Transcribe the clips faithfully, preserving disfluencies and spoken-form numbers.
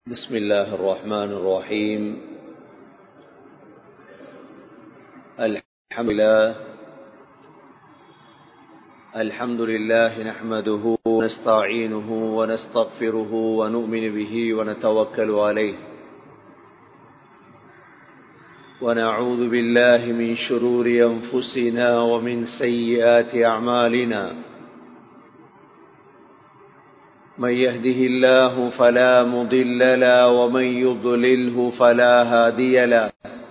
بسم الله الرحمن الرحيم. الحمد لله الحمد لله نحمده ونستعينه ونستغفره ونؤمن به ونتوكل عليه ونعوذ بالله من شرور أنفسنا ومن سيئات أعمالنا. من يهده الله فلا مضل له ومن يضلله فلا هادي له.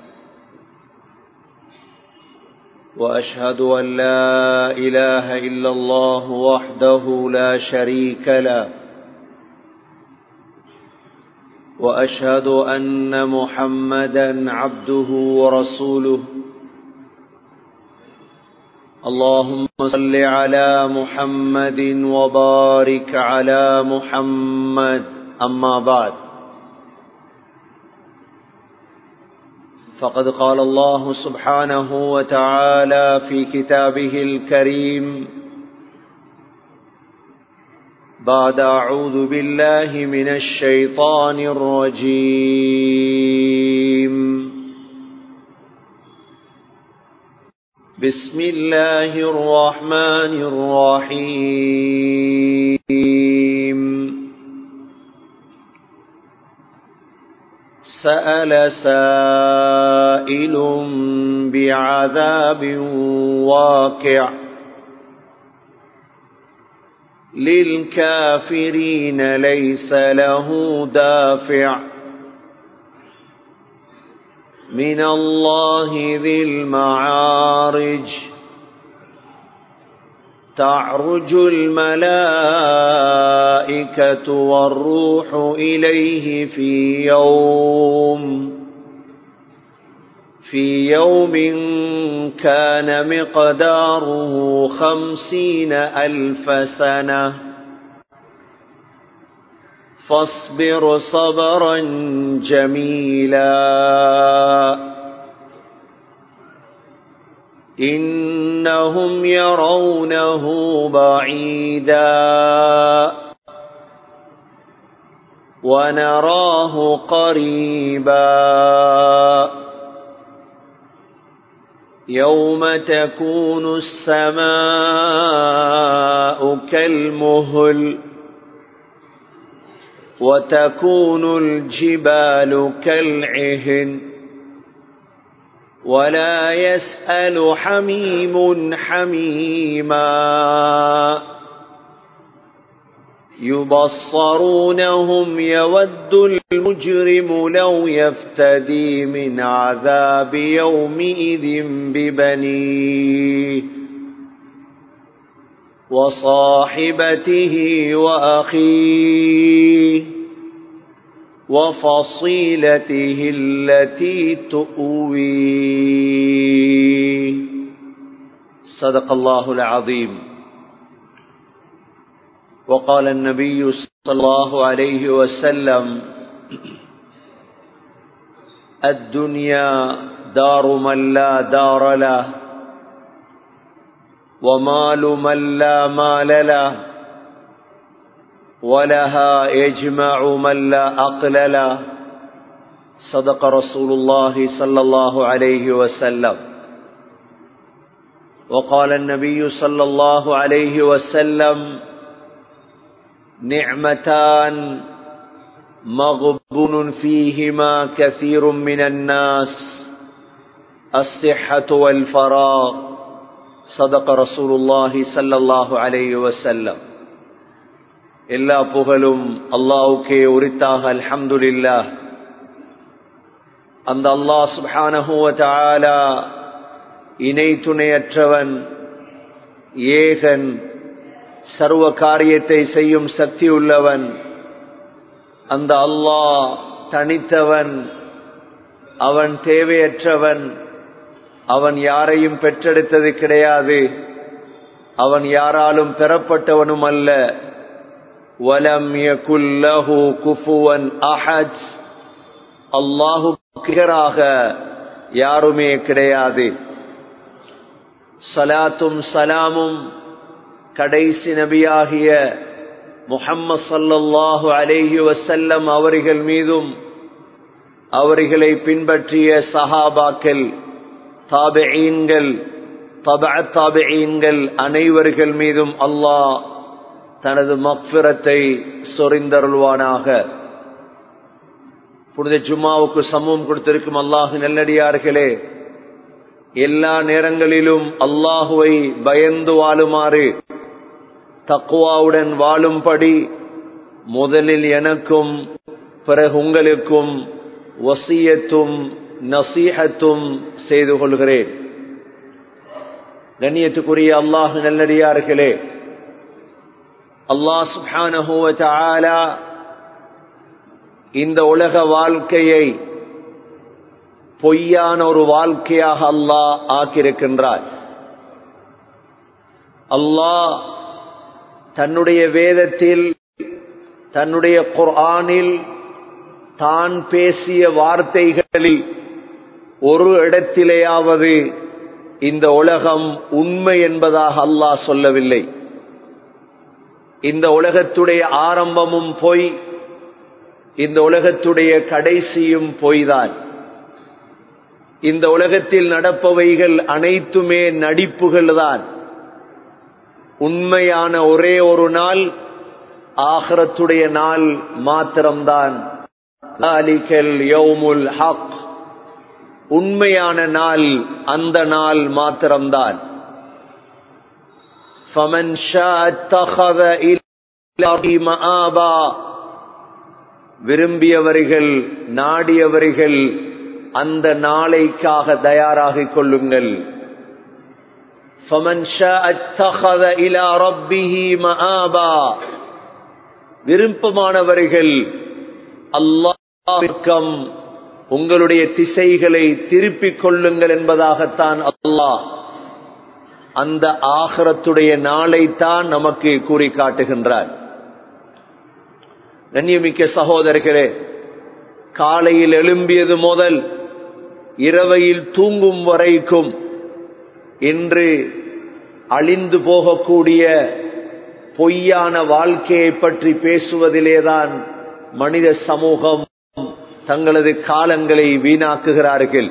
وأشهد أن لا إله إلا الله وحده لا شريك له. وأشهد أن محمدا عبده ورسوله. اللهم صل على محمد وبارك على محمد. أما بعد، فقد قال الله سبحانه وتعالى في كتابه الكريم بعد أعوذ بالله من الشيطان الرجيم. بسم الله الرحمن الرحيم. سأل سائل بعذاب واقع للكافرين ليس له دافع من الله ذي المعارج. تعرج الملائكة والروح إليه في يوم في يوم كان مقداره خمسين ألف سنة. فاصبر صبرا جميلا إنهم يرونه بعيدا ونراه قريبا. يوم تكون السماء كالمهل وتكون الجبال كالعهن ولا يسأل حميم حميما. يبصرونهم يود المجرم لو يفتدي من عذاب يومئذ ببنيه وصاحبته وأخيه وفصيلته التي تؤويه. صدق الله العظيم. وقال النبي صلى الله عليه وسلم: الدنيا دار من لا دار له ومال من لا مال له ولها يجمع من لا عقل له. صدق رسول الله صلى الله عليه وسلم. وقال النبي صلى الله عليه وسلم: نعمتان مغبون فيهما كثير من الناس الصحة والفراغ. صدق رسول الله صلى الله عليه وسلم. எல்லா புகழும் அல்லாஹ்வுக்கே உரித்தாக. அல்ஹம்துலில்லாஹ். அந்த அல்லாஹ் சுப்ஹானஹு வ தஆலா இணை துணையற்றவன், ஏகன், சர்வ காரியத்தை செய்யும் சக்தி உள்ளவன். அந்த அல்லாஹ் தனித்தவன், அவன் தேவையற்றவன், அவன் யாரையும் பெற்றெடுத்தது கிடையாது, அவன் யாராலும் பெறப்பட்டவனும் அல்ல. வலம் யகுல் லஹு குஃபுவன் அஹத். அல்லாஹ்வுக்கு நிகராக யாருமே கிடையாது. ஸலாத்தும் ஸலாமும் கடைசி நபியாகிய முஹம்மது ஸல்லல்லாஹு அலைஹி வஸல்லம் அவர்கள் மீதும் அவர்களை பின்பற்றிய சஹாபாக்கள், தாபிஈன்கள், தபஅத் தாபிஈன்கள் அனைவர்கள் மீதும் அல்லாஹ் தனது மக்ஃபிரத்தை சொரிந்தருள்வானாக. புனித ஜும்மாவுக்கு சமூகம் கொடுத்திருக்கும் அல்லாஹ் நல்லடியார்களே, எல்லா நேரங்களிலும் அல்லாஹுவை பயந்து வாழுமாறு, தக்வாவுடன் வாழும்படி முதலில் எனக்கும் பிறகு உங்களுக்கும் வசியத்தும் நசீஹத்தும் செய்து கொள்கிறேன். கண்ணியத்துக்குரிய அல்லாஹ் நல்லடியார்களே, அல்லாஹ் சுப்ஹானஹு வ தஆலா இந்த உலக வாழ்க்கையை பொய்யான ஒரு வாழ்க்கையாக அல்லாஹ் ஆக்கியிருக்கின்றார். அல்லாஹ் தன்னுடைய வேதத்தில், தன்னுடைய குர்ஆனில் தான் பேசிய வார்த்தைகளில் ஒரு இடத்திலேயாவது இந்த உலகம் உண்மை என்பதாக அல்லாஹ் சொல்லவில்லை. இந்த உலகத்துடைய ஆரம்பமும் பொய், இந்த உலகத்துடைய கடைசியும் பொய்தான். இந்த உலகத்தில் நடப்பவைகள் அனைத்துமே நடிப்புகள் தான். உண்மையான ஒரே ஒரு நாள் ஆகிரத்துடைய நாள் மாத்திரம்தான். ذَلِكَ الْيَوْمُ الْحَقُّ, உண்மையான நாள் அந்த நாள் மாத்திரம்தான். فَمَنْ شَاءَ اتَّخَذَ إِلَى رَبِّهِ مَآبًا, விரும்பியவர்கள் நாடியவர்கள் அந்த நாளைக்காக தயாராகிக் கொள்ளுங்கள். فَمَنْ شَاءَ اتَّخَذَ إِلَى رَبِّهِ مَآبًا, விருப்பமானவர்கள் அல்லாஹ்விற்கம் உங்களுடைய திசைகளை திருப்பிக் கொள்ளுங்கள் என்பதாகத்தான் அல்லாஹ் அந்த ஆகிரத்துடைய நாளைத்தான் நமக்கு கூறி காட்டுகின்றார். கண்ணியமிக்க சகோதரர்களே, காலையில் எழும்பியது முதல் இரவையில் தூங்கும் வரைக்கும் இன்று அழிந்து போகக்கூடிய பொய்யான வாழ்க்கையை பற்றி பேசுவதிலேதான் மனித சமூகம் தங்களது காலங்களை வீணாக்குகிறார்கள்.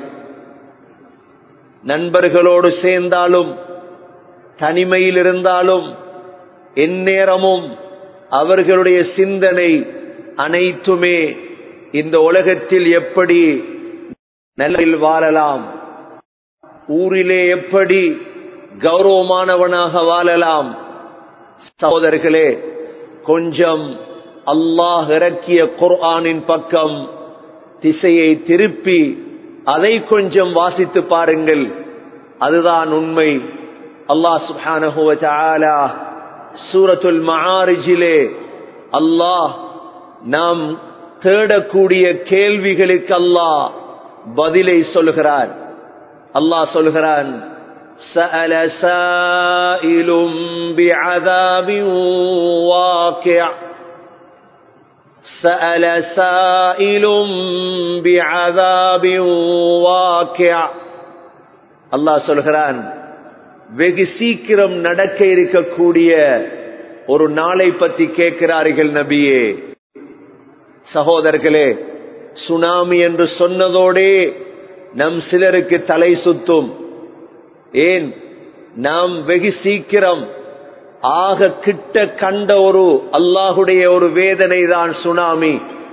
நண்பர்களோடு சேர்ந்தாலும் தனிமையில் இருந்தாலும் எந்நேரமும் அவர்களுடைய சிந்தனை அனைத்துமே இந்த உலகத்தில் எப்படி நல்ல வாழலாம், ஊரிலே எப்படி கௌரவமானவனாக வாழலாம். சகோதரர்களே, கொஞ்சம் அல்லாஹ் இறக்கிய குர்ஆனின் பக்கம் திசையை திருப்பி அதை கொஞ்சம் வாசித்து பாருங்கள். அதுதான் உண்மை. அல்லாஹ் சுப்ஹானஹு வ தஆலா சூரத்துல் மஆரிஜிலே அல்லாஹ் நாம் தேடக்கூடிய கேள்விகளுக்கு அல்லாஹ் பதிலை சொல்கிறார். அல்லாஹ் சொல்கிறான், سأل سائل بعذاب واقع سأل سائل بعذاب واقع. அல்லாஹ் சொல்கிறான், வெகு சீக்கிரம் நடக்க இருக்கக்கூடிய ஒரு நாளை பற்றி கேட்கிறார்கள் நபியே. சகோதரர்களே, சுனாமி என்று சொன்னதோடே நம் சிலருக்கு தலை சுத்தும். ஏன்? நாம் வெகு சீக்கிரம் ஆக கிட்ட கண்ட ஒரு அல்லாஹுடைய ஒரு வேதனை தான் சுனாமி.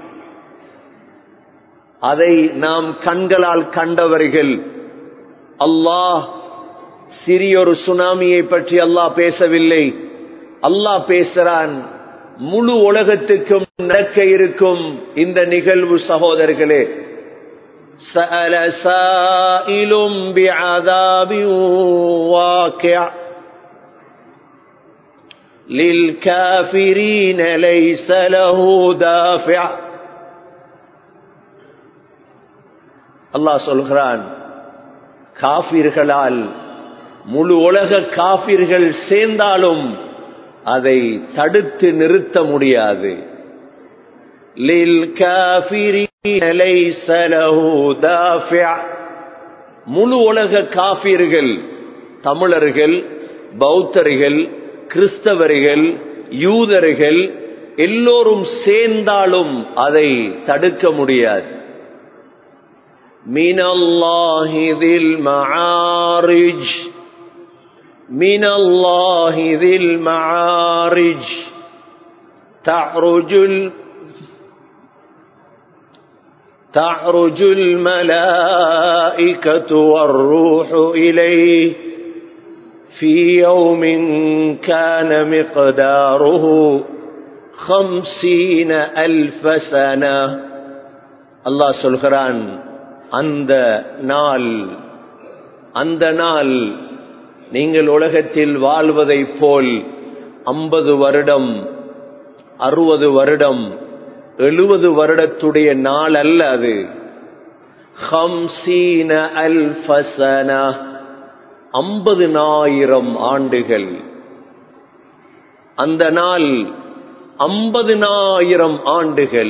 அதை நாம் கண்களால் கண்டவர்கள். அல்லாஹ் சிறியொரு சுனாமியை பற்றி அல்லாஹ் பேசவில்லை. அல்லாஹ் பேசுறான் முழு உலகத்துக்கும் நடக்க இருக்கும் இந்த நிகழ்வு. சகோதரர்களே, سأل سائل بعذاب واقع للكافرين ليس له دافع. அல்லாஹ் சொல்கிறான், காஃபிர்களால் முழு உலக காஃபிர்கள் சேர்ந்தாலும் அதை தடுத்து நிறுத்த முடியாது. للكافرين ليس له دافع. முழு உலக காஃபிர்கள், தமிழர்கள், பௌத்தர்கள், கிறிஸ்தவர்கள், யூதர்கள், எல்லோரும் சேர்ந்தாலும் அதை தடுக்க முடியாது. மினல்லாஹி தில் மஆரிஜ் மினல்லாஹி தில் மஆரிஜ் தஅருஜுல் تعرج الملائكة والروح إليه في يوم كان مقداره خمسين ألف سنة. الله சொல்கிறான், அந்த நாள் அந்த நாள் நீங்கள் உலகத்தில் வாழ்வதை போல் ஐம்பது வருடம் அறுபது வருடம் எழுபது வருடத்துடைய நாள் அல்ல. அது ஹம்சீன அல்ஃப ஸனா, ஐம்பதினாயிரம் ஆண்டுகள். அந்த நாள் ஐம்பதினாயிரம் ஆண்டுகள்.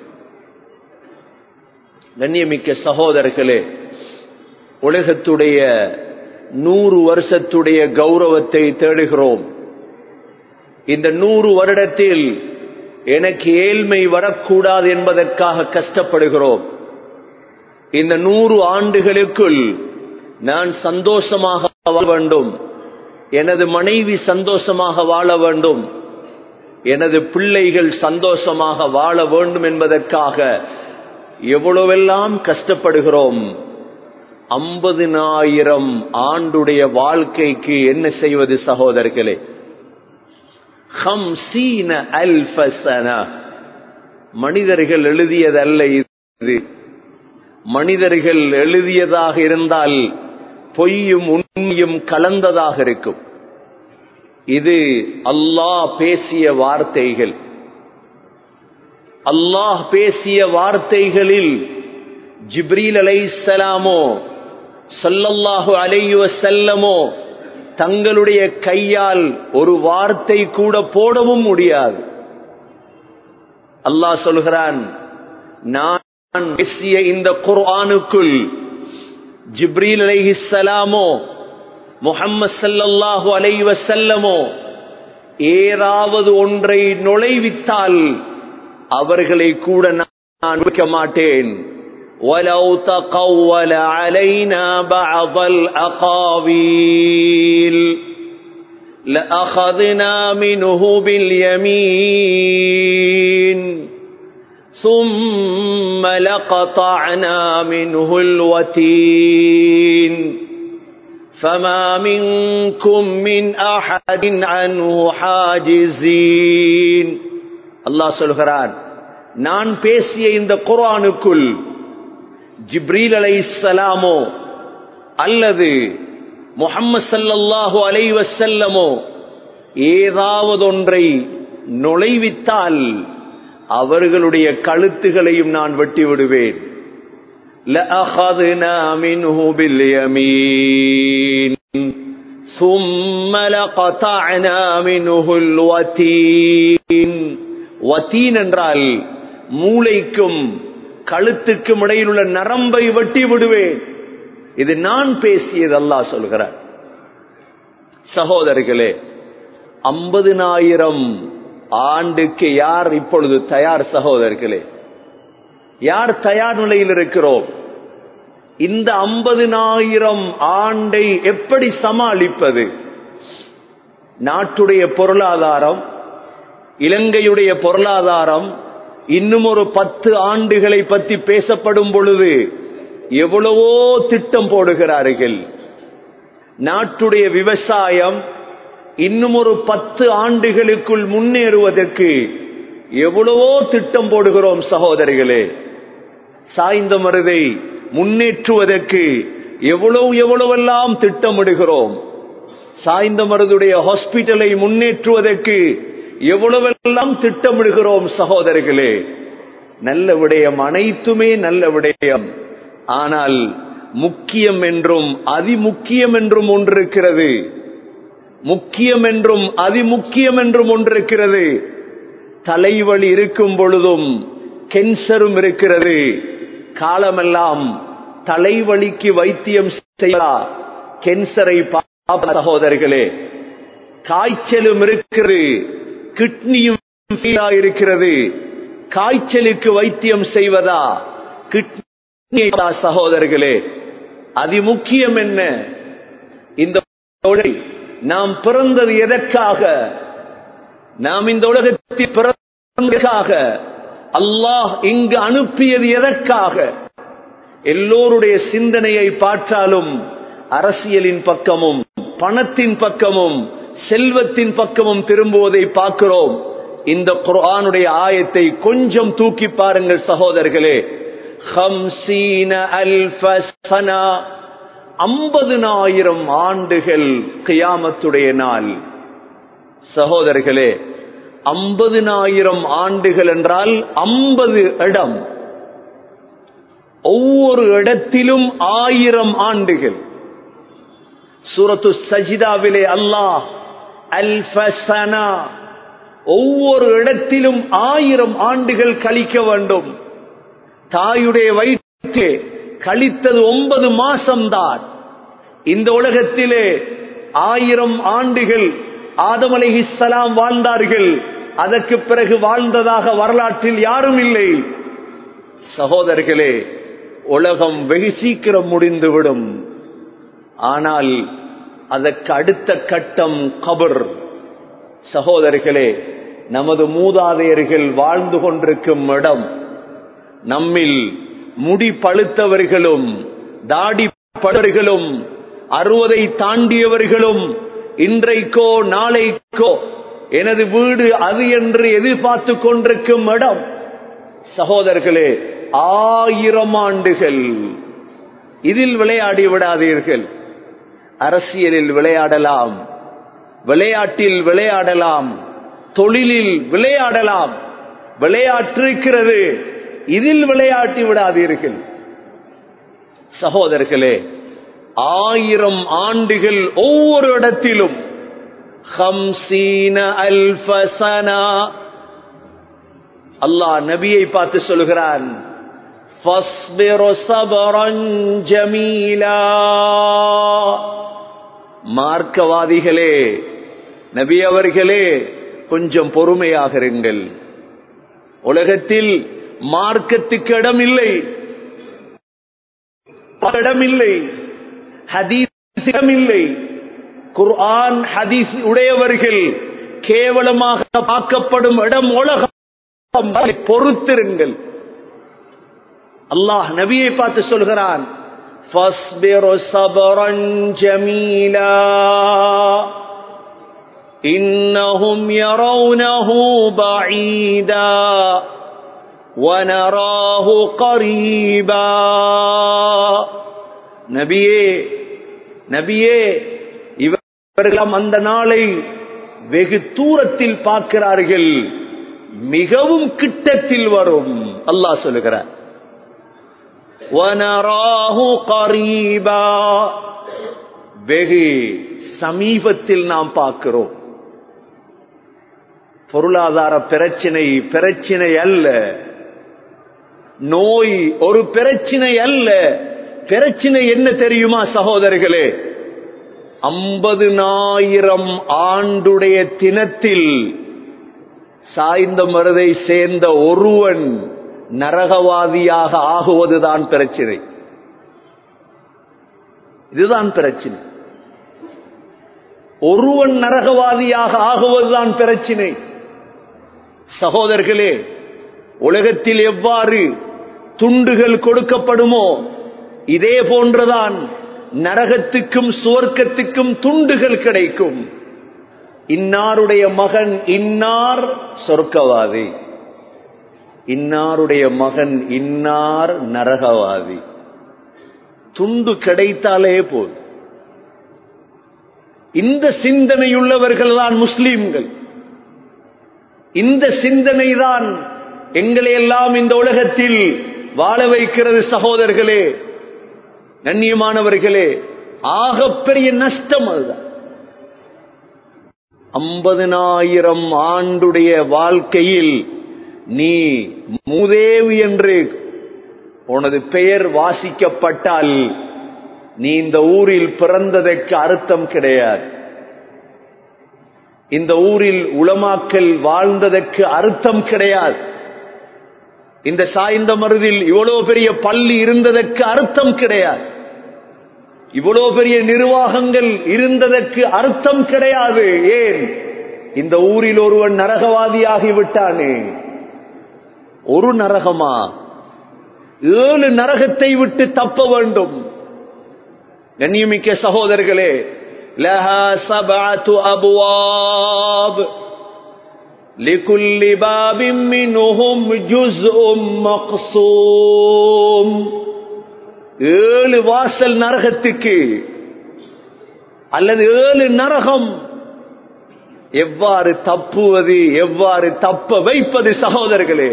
கண்ணியமிக்க சகோதரர்களே, உலகத்துடைய நூறு வருஷத்துடைய கௌரவத்தை தேடுகிறோம். இந்த நூறு வருடத்தில் எனக்கு ஏழ்மை வரக்கூடாது என்பதற்காக கஷ்டப்படுகிறோம். இந்த நூறு ஆண்டுகளுக்குள் நான் சந்தோஷமாக வாழ வேண்டும், எனது மனைவி சந்தோஷமாக வாழ வேண்டும், எனது பிள்ளைகள் சந்தோஷமாக வாழ வேண்டும் என்பதற்காக எவ்வளவெல்லாம் கஷ்டப்படுகிறோம். ஐம்பதினாயிரம் ஆண்டுடைய வாழ்க்கைக்கு என்ன செய்வது சகோதரர்களே? ஹம்சீன அல்ஃப ஸனா, மனிதர்கள் எழுதியதல்ல இது. மனிதர்கள் எழுதியதாக இருந்தால் பொய்யும் உண்மையும் கலந்ததாக இருக்கும். இது அல்லாஹ் பேசிய வார்த்தைகள். அல்லாஹ் பேசிய வார்த்தைகளில் ஜிப்ரீல் அலைஹிஸ்ஸலாமோ ஸல்லல்லாஹு அலைஹி வஸல்லமோ தங்களுடைய கையால் ஒரு வார்த்தை கூட போடவும் முடியாது. அல்லாஹ் சொல்கிறான், நான் பேசிய இந்த குர்ஆனுக்குள் ஜிப்ரீல் அலைஹிஸ்ஸலாமோ முஹம்மது ஸல்லல்லாஹு அலைஹி வஸல்லமோ ஏதாவது ஒன்றை நுழைவித்தால் அவர்களை கூட நான் வைக்க மாட்டேன். وَلَوْ تَقَوَّلَ عَلَيْنَا بَعْضَ الْأَقَاوِيلِ لَأَخَذْنَا مِنْهُ بِالْيَمِينِ ثُمَّ لَقَطَعْنَا مِنْهُ الْوَتِينَ فَمَا مِنْكُمْ مِنْ أَحَدٍ عَنْهُ حَاجِزِينَ. அல்லாஹ் சொல்கிறான், நான் பேசிய இந்த குர்ஆனுக்குள் ஜிப்ரீல் அலைஹிஸ்ஸலாமோ அல்லது முஹம்மது ஸல்லல்லாஹு அலைஹி வஸல்லமோ ஏதாவது ஒன்றை நுழைவித்தால் அவர்களுடைய கழுத்துகளையும் நான் வெட்டி விடுவேன். லஅഖذنا منه باليمين ثم لقطعنا منه الوتين. வத்தீன் என்றால் மூளைக்கும் கழுத்துக்கும் இடையில் உள்ள நரம்பை வெட்டி விடுவேன். இது நான் பேசியது, அல்லாஹ் சொல்கிறார். சகோதரர்களே, ஐம்பதினாயிரம் ஆண்டுக்கு யார் இப்பொழுது தயார்? சகோதரர்களே, யார் தயார் நிலையில் இருக்கிறோம்? இந்த ஐம்பதினாயிரம் ஆண்டை எப்படி சமாளிப்பது? நாட்டுடைய பொருளாதாரம், இலங்கையுடைய பொருளாதாரம் இன்னும் ஒரு பத்து ஆண்டுகளை பற்றி பேசப்படும் பொழுது எவ்வளவோ திட்டம் போடுகிறார்கள். நாட்டுடைய விவசாயம் இன்னும் ஒரு பத்து ஆண்டுகளுக்குள் முன்னேறுவதற்கு எவ்வளவோ திட்டம் போடுகிறோம் சகோதரிகளே. சாய்ந்த மருதை முன்னேற்றுவதற்கு எவ்வளவு எவ்வளவெல்லாம் திட்டமிடுகிறோம். சாய்ந்த மருதுடைய ஹாஸ்பிட்டலை முன்னேற்றுவதற்கு எவ்வளவெல்லாம் திட்டமிடுகிறோம் சகோதரர்களே. நல்ல விடயம், அனைத்துமே நல்ல விடயம். ஆனால் முக்கியம் என்றும் அதிமுக்கியம் என்றும் ஒன்றிருக்கிறது. முக்கியம் என்றும் அதிமுக்கியம் என்றும் ஒன்றிருக்கிறது. தலைவலி இருக்கும் பொழுதும் கேன்சரும் இருக்கிறது. காலமெல்லாம் தலைவலிக்கு வைத்தியம் செய்ய கேன்சரை சகோதரர்களே, காய்ச்சலும் இருக்கிறது, கிட்னியும் இருக்கிறது. காய்ச்சலுக்கு வைத்தியம் செய்வதா, கிட்னி சகோதரர்களே, அதிமுக்கியம் என்ன? இந்த நாம் பிறந்தது எதற்காக? நாம் இந்த உலகத்தில் பிறந்ததற்காக? அல்லாஹ் இங்கு அனுப்பியது எதற்காக? எல்லோருடைய சிந்தனையை பார்த்தாலும் அரசியலின் பக்கமும் பணத்தின் பக்கமும் செல்வத்தின் பக்கமும் திரும்புவதை பார்க்கிறோம். இந்த குர்ஆனுடைய ஆயத்தை கொஞ்சம் தூக்கி பாருங்கள் சகோதரர்களே. ஐம்பதினாயிரம் ஆண்டுகள் கியாமத்துடைய நாள். சகோதரர்களே, ஐம்பதினாயிரம் ஆண்டுகள் என்றால் ஐம்பது இடம், ஒவ்வொரு இடத்திலும் ஆயிரம் ஆண்டுகள். சூரத்து சஜிதாவிலே அல்லாஹ் அல்ஃபஸனா, ஒவ்வொரு இடத்திலும் ஆயிரம் ஆண்டுகள் கழிக்க வேண்டும். தாயுடைய வயிற்றிலே கழித்தது ஒன்பது மாசம்தான். இந்த உலகத்திலே ஆயிரம் ஆண்டுகள் ஆதம் அலைஹிஸ்ஸலாம் வாழ்ந்தார்கள். அதற்கு பிறகு வாழ்ந்ததாக வரலாற்றில் யாரும் இல்லை. சகோதரர்களே, உலகம் வெகு சீக்கிரம் முடிந்துவிடும். ஆனால் அதற்கு அடுத்த கட்டம் கபர். சகோதரர்களே, நமது மூதாதையர்கள் வாழ்ந்து கொண்டிருக்கும் இடம், நம்மில் முடி பழுத்தவர்களும் தாடி படுவர்களும் அறுபதை தாண்டியவர்களும் இன்றைக்கோ நாளைக்கோ எனது வீடு அது என்று எதிர்பார்த்து கொண்டிருக்கும் இடம். சகோதரர்களே, ஆயிரம் ஆண்டுகள். இதில் விளையாடி விடாதீர்கள். அரசியலில் விளையாடலாம், விளையாட்டில் விளையாடலாம், தொழிலில் விளையாடலாம். விளையாட்டிருக்கிறது, இதில் விளையாட்டி விடாதீர்கள். சகோதரர்களே, ஆயிரம் ஆண்டுகள் ஒவ்வொரு இடத்திலும். அல்லாஹ் நபியை பார்த்து சொல்கிறான், மார்க்கவாதிகளே, நபி அவர்களே, கொஞ்சம் பொறுமையாக இருங்கள். உலகத்தில் மார்க்கத்துக்கு இடமில்லை, இடமில்லை, ஹதீஸ் இடமில்லை. குர்ஆன் ஹதீஸ் உடையவர்கள் கேவலமாக பார்க்கப்படும் இடம் உலகம். பொறுத்திருங்கள். அல்லாஹ் நபியை பார்த்து சொல்கிறான், ஃபஸ்பிர் ஸபரன் ஜமீலா இன்னஹும் யரவுனஹு பஈதா வனராஹு கரீபா. நபியே, நபியே, இவர்கள் அந்த நாளை வெகு தூரத்தில் பார்க்கிறார்கள், மிகவும் கிட்டத்தில் வரும். அல்லாஹ் சொல்லுகிறார், வனராஹு கரீபா, வெகு சமீபத்தில் நாம் பார்க்கிறோம். பொருளாதார பிரச்சனை பிரச்சனை அல்ல, நோய் ஒரு பிரச்சனை அல்ல. பிரச்சனை என்ன தெரியுமா சகோதரர்களே? ஐம்பதினாயிரம் ஆண்டுடைய தினத்தில் சாய்ந்த மருதை சேர்ந்த ஒருவன் நரகவாதியாக ஆகுவதுதான் பிரச்சனை. இதுதான் பிரச்சனை. ஒருவன் நரகவாதியாக ஆகுவதுதான் பிரச்சனை. சகோதரர்களே, உலகத்தில் எவ்வாறு துண்டுகள் கொடுக்கப்படுமோ இதே போன்றுதான் நரகத்துக்கும் சுவர்க்கத்துக்கும் துண்டுகள் கிடைக்கும். இன்னாருடைய மகன் இன்னார் சொர்க்கவாதி, இன்னாருடைய மகன் இன்னார் நரகவாதி. துண்டு கிடைத்தாலே போதும். இந்த சிந்தனையுள்ளவர்கள் தான் முஸ்லிம்கள். இந்த சிந்தனை தான் எங்களை எல்லாம் இந்த உலகத்தில் வாழ வைக்கிறது. சகோதரர்களே, கண்ணியமானவர்களே, ஆகப்பெரிய நஷ்டம் அதுதான். ஐம்பதினாயிரம் ஆண்டுடைய வாழ்க்கையில் நீ மூதேவி என்று உனது பெயர் வாசிக்கப்பட்டால் நீ இந்த ஊரில் பிறந்ததற்கு அர்த்தம் கிடையாது. இந்த ஊரில் உலமாக்கள் வாழ்ந்ததற்கு அர்த்தம் கிடையாது. இந்த சாய்ந்த மருதில் இவ்வளவு பெரிய பள்ளி இருந்ததற்கு அர்த்தம் கிடையாது. இவ்வளவு பெரிய நிர்வாகங்கள் இருந்ததற்கு அர்த்தம் கிடையாது. ஏன்? இந்த ஊரில் ஒருவன் நரகவாதியாகி விட்டானே. ஒரு நரகமா? ஏழு நரகத்தை விட்டு தப்ப வேண்டும். கண்ணியமிக்க சகோதரர்களே, லஹா சபஅத்து அப்வாப் லிகுல்லி பாபின் மின்ஹும் ஜுஸ்உம் மக்ஸூம். ஏழு வாசல் நரகத்துக்கு, அல்லது ஏழு நரகம். எவ்வாறு தப்புவது, எவ்வாறு தப்ப வைப்பது? சகோதரர்களே,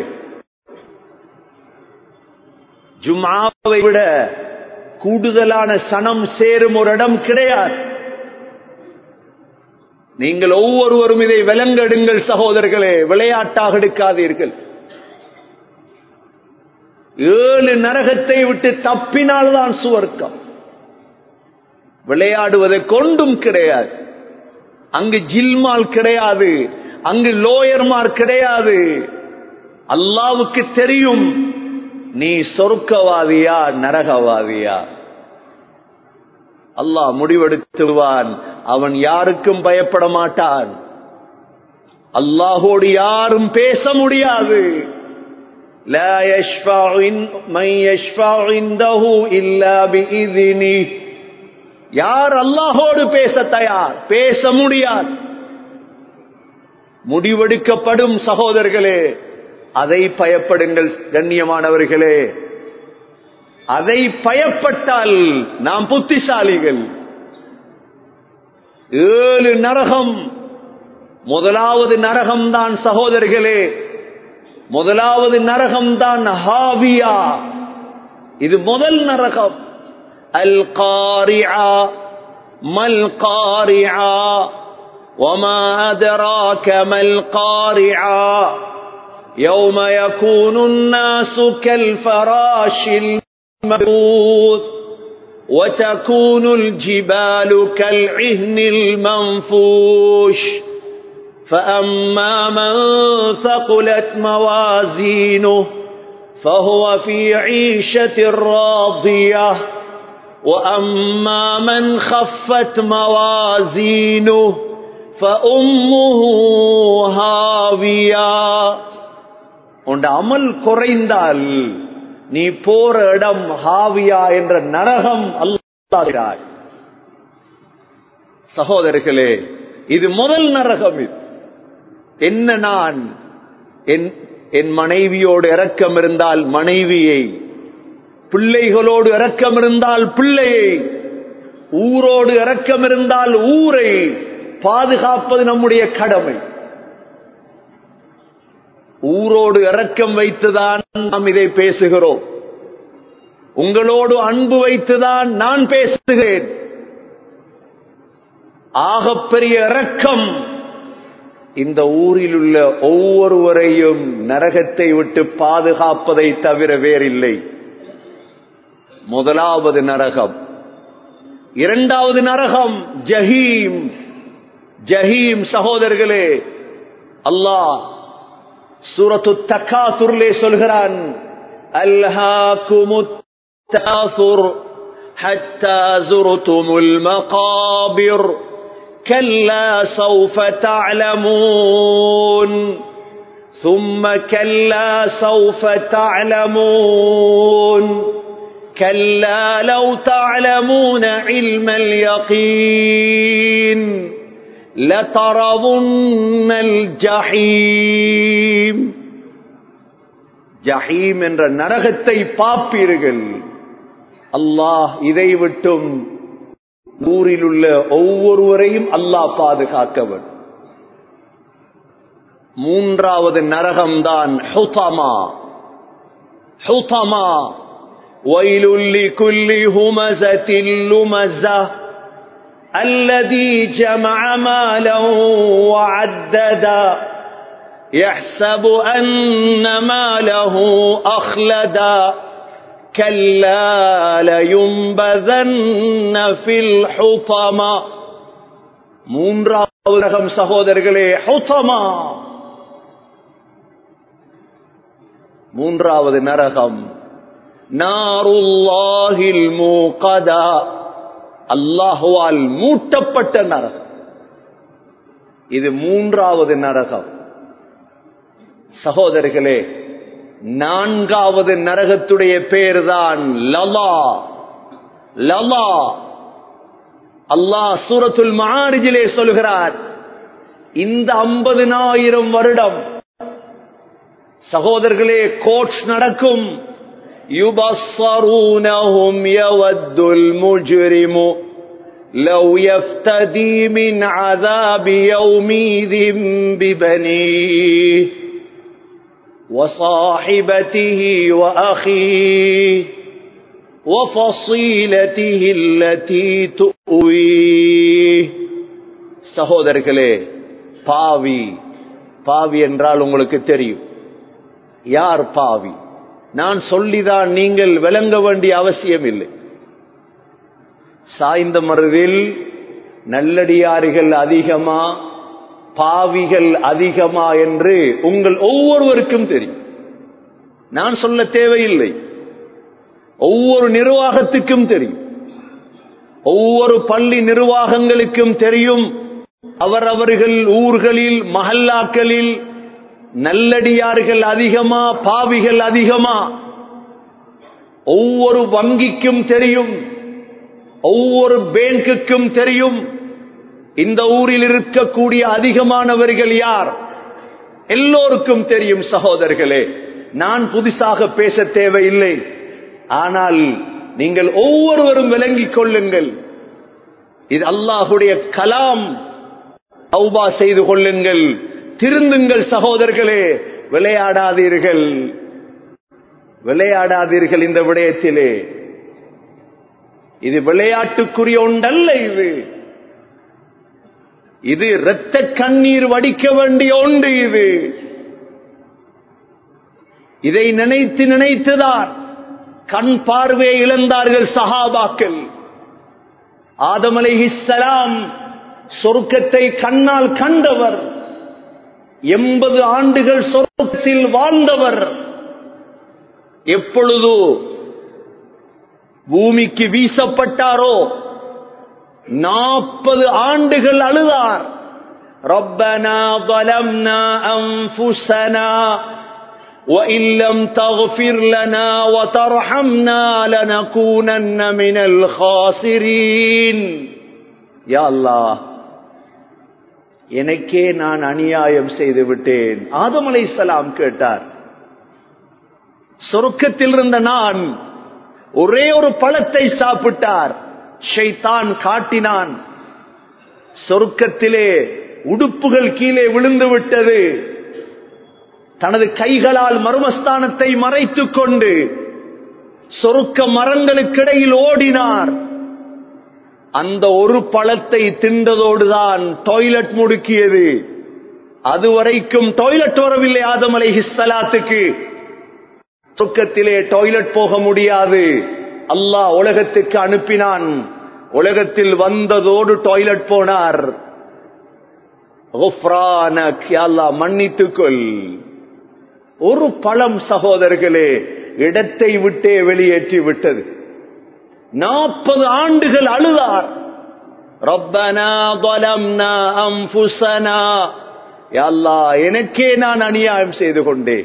ஜும்ஆவை விட கூடுதலான சனம் சேரும் ஒரு இடம் கிடையாது. நீங்கள் ஒவ்வொருவரும் இதை விளங்கெடுங்கள் சகோதரர்களே, விளையாட்டாக எடுக்காதீர்கள். ஏழு நரகத்தை விட்டு தப்பினால்தான் சுவர்க்கம். விளையாடுவதை கொண்டும் கிடையாது. அங்கு ஜில்மால் கிடையாது, அங்கு லோயர்மார் கிடையாது. அல்லாவுக்கு தெரியும் நீ சொர்க்கவாதியா நரகவாதியா. அல்லாஹ் முடிவெடுத்துவான். அவன் யாருக்கும் பயப்பட மாட்டான். அல்லாஹோடு யாரும் பேச முடியாது. லா யஷ்ஃபஉ மன் யஷ்ஃபஉ இன்தஹு இல்லா பிஇذنஹு. யார் அல்லாஹோடு பேச தயார்? பேச முடியாது. முடிவெடுக்கப்படும் சகோதரர்களே, அதை பயப்படுங்கள் கண்ணியமானவர்களே. அதை பயப்பட்டால் நாம் புத்திசாலிகள். ஏழு நரகம். முதலாவது நரகம் தான் சகோதரர்களே, முதலாவது நரகம் தான் ஹாவியா. இது முதல் நரகம். அல் காரிஆ மல் காரிஆ வமா அதராக மல் காரிஆ يوم يكون الناس كالفراش المبثوث وتكون الجبال كالعهن المنفوش فأما من ثقلت موازينه فهو في عيشة راضية وأما من خفت موازينه فأمه هاوية. உண்ட அமல் குறைந்தால் நீ போற இடம் ஹாவியா என்ற நரகம். அல்லாஹ் சகோதரர்களே, இது முதல் நரகம். இது என்ன? நான் என் மனைவியோடு இரக்கம் இருந்தால் மனைவியை, பிள்ளைகளோடு இரக்கம் இருந்தால் பிள்ளையை, ஊரோடு இரக்கம் இருந்தால் ஊரை பாதுகாப்பது நம்முடைய கடமை. ஊரோடு இரக்கம் வைத்துதான் நாம் இதை பேசுகிறோம். உங்களோடு அன்பு வைத்துதான் நான் பேசுகிறேன். ஆகப்பெரிய இரக்கம் இந்த ஊரில் உள்ள ஒவ்வொருவரையும் நரகத்தை விட்டு பாதுகாப்பதை தவிர வேறில்லை. முதலாவது நரகம். இரண்டாவது நரகம் ஜஹீம். ஜஹீம் சகோதரர்களே, அல்லாஹ் சூரத்து தகாசுர்லே சொல்கிறான், அல்ஹாகுமுத் தகாசுர் ஹத்தா ஸுர்துமுல் மகாபிர் கல்லா ஸௌஃப தஅலமூன் ثم كلا سوف تعلمون كلا لو تعلمون علم اليقين لترون الجحيم. ஜஹீம் என்ற நரகத்தை பார்ப்பீர்கள். அல்லாஹ் இதை விட்டும் ஊரில் உள்ள ஒவ்வொருவரையும் அல்லாஹ் பாதுகாக்கவன். மூன்றாவது நரகம்தான் ஹுதமா. ஹுதமா வயலுல் லிகுல்லி ஹுமஸத்தின் லுமஸா الذي جمع مالا وعددا يحسب أن ماله أخلدا كلا لينبذن في الحطمة. மூன்றாவது நரகம் சகோதரர்களே ஹுதமா. மூன்றாவது நரகம் நாருல்லாஹில் மூகதா, அல்லாஹ்வால் மூட்டப்பட்ட நரகம். இது மூன்றாவது நரகம் சகோதரர்களே. நான்காவது நரகத்துடைய பெயர்தான் லலா. லலா அல்லாஹ் சூரத்துல் மஆரிஜிலே சொல்கிறார், இந்த ஐம்பதினாயிரம் வருடம் சகோதரர்களே கோட்ஸ் நடக்கும். யுபஸ்ஸரூனஹும் யவத்துல் முஜ்ரிமு லவ் யஃப்ததி மின் அஸாபி யௌமிதின் பிபனீஹி வஸாஹிபதிஹி வஅഖீஹி வஃஸீலதிஹி அல்லதி துஅவீஹி. சகோதரர்களே, பாவி பாவி என்றால் உங்களுக்கு தெரியும் யார் பாவி. நான் சொல்லிதான் நீங்கள் விளங்க வேண்டிய அவசியம் இல்லை. சாய்ந்த மருவில் நல்லடியார்கள் அதிகமா பாவிகள் அதிகமா என்று உங்கள் ஒவ்வொருவருக்கும் தெரியும். நான் சொல்ல தேவையில்லை. ஒவ்வொரு நிர்வாகத்துக்கும் தெரியும், ஒவ்வொரு பள்ளி நிர்வாகங்களுக்கும் தெரியும். அவரவர்கள் ஊர்களில் மஹல்லாக்களில் நல்லடியார்கள் அதிகமா பாவிகள் அதிகமா. ஒவ்வொரு வங்கிக்கும் தெரியும், ஒவ்வொரு பேங்குக்கும் தெரியும் இந்த ஊரில் இருக்கக்கூடிய அதிகமானவர்கள் யார். எல்லோருக்கும் தெரியும் சகோதரர்களே. நான் புதுசாக பேச தேவையில்லை. ஆனால் நீங்கள் ஒவ்வொருவரும் விளங்கிக் கொள்ளுங்கள், இது அல்லாஹுடைய கலாம். தௌபா செய்து கொள்ளுங்கள், திருந்துங்கள் சகோதரர்களே. விளையாடாதீர்கள், விளையாடாதீர்கள் இந்த விடயத்திலே. இது விளையாட்டுக்குரிய ஒன்றல்ல. இது இது இரத்த கண்ணீர் வடிக்க வேண்டிய ஒன்று. இது இதை நினைத்து நினைத்துதான் கண் பார்வையை இழந்தார்கள் சஹாபாக்கள். ஆதம் அலைஹிஸ்ஸலாம் சொர்க்கத்தை கண்ணால் கண்டவர், எண்பது ஆண்டுகள் சொர்க்கத்தில் வாழ்ந்தவர். எப்பொழுது பூமிக்கு வீசப்பட்டாரோ நாற்பது ஆண்டுகள் அழுதார். ரப்பனா ظلمنا أنفسنا وإن لم تغفر لنا وترحمنا لنكونن من الخاسرين. யா அல்லாஹ், எனக்கே நான் அநியாயம் செய்து விட்டேன். ஆதம் அலைஹிஸ்ஸலாம் கேட்டார். சொர்க்கத்தில் இருந்த நான் ஒரே ஒரு பழத்தை சாப்பிட்டார். ஷைத்தான் காட்டினான். சொர்க்கத்திலே உடுப்புகள் கீழே விழுந்து விட்டது. தனது கைகளால் மர்மஸ்தானத்தை மறைத்துக் கொண்டு சொர்க்க மரங்களுக்கிடையில் ஓடினார். அந்த ஒரு பழத்தை தின்றதோடுதான் டாய்லெட் முடுக்கியது. அதுவரைக்கும் டாய்லெட் வரவில்லை ஆதம் அலைஹிஸ்ஸலாத்துக்கு. சொர்க்கத்திலே டாய்லெட் போக முடியாது. அல்லாஹ் உலகத்துக்கு அனுப்பினான். உலகத்தில் வந்ததோடு டாய்லெட் போனார். குஃப்ரானக், யா அல்லாஹ் மன்னித்துக்கொள். ஒரு பழம் சகோதரர்களே இடத்தை விட்டே வெளியேற்றி விட்டது. நாற்பது ஆண்டுகள் அழுதார். ரப்பனா ظلمنا أنفسنا, யா அல்லாஹ் எனக்கே நான் அநியாயம் செய்து கொண்டேன்.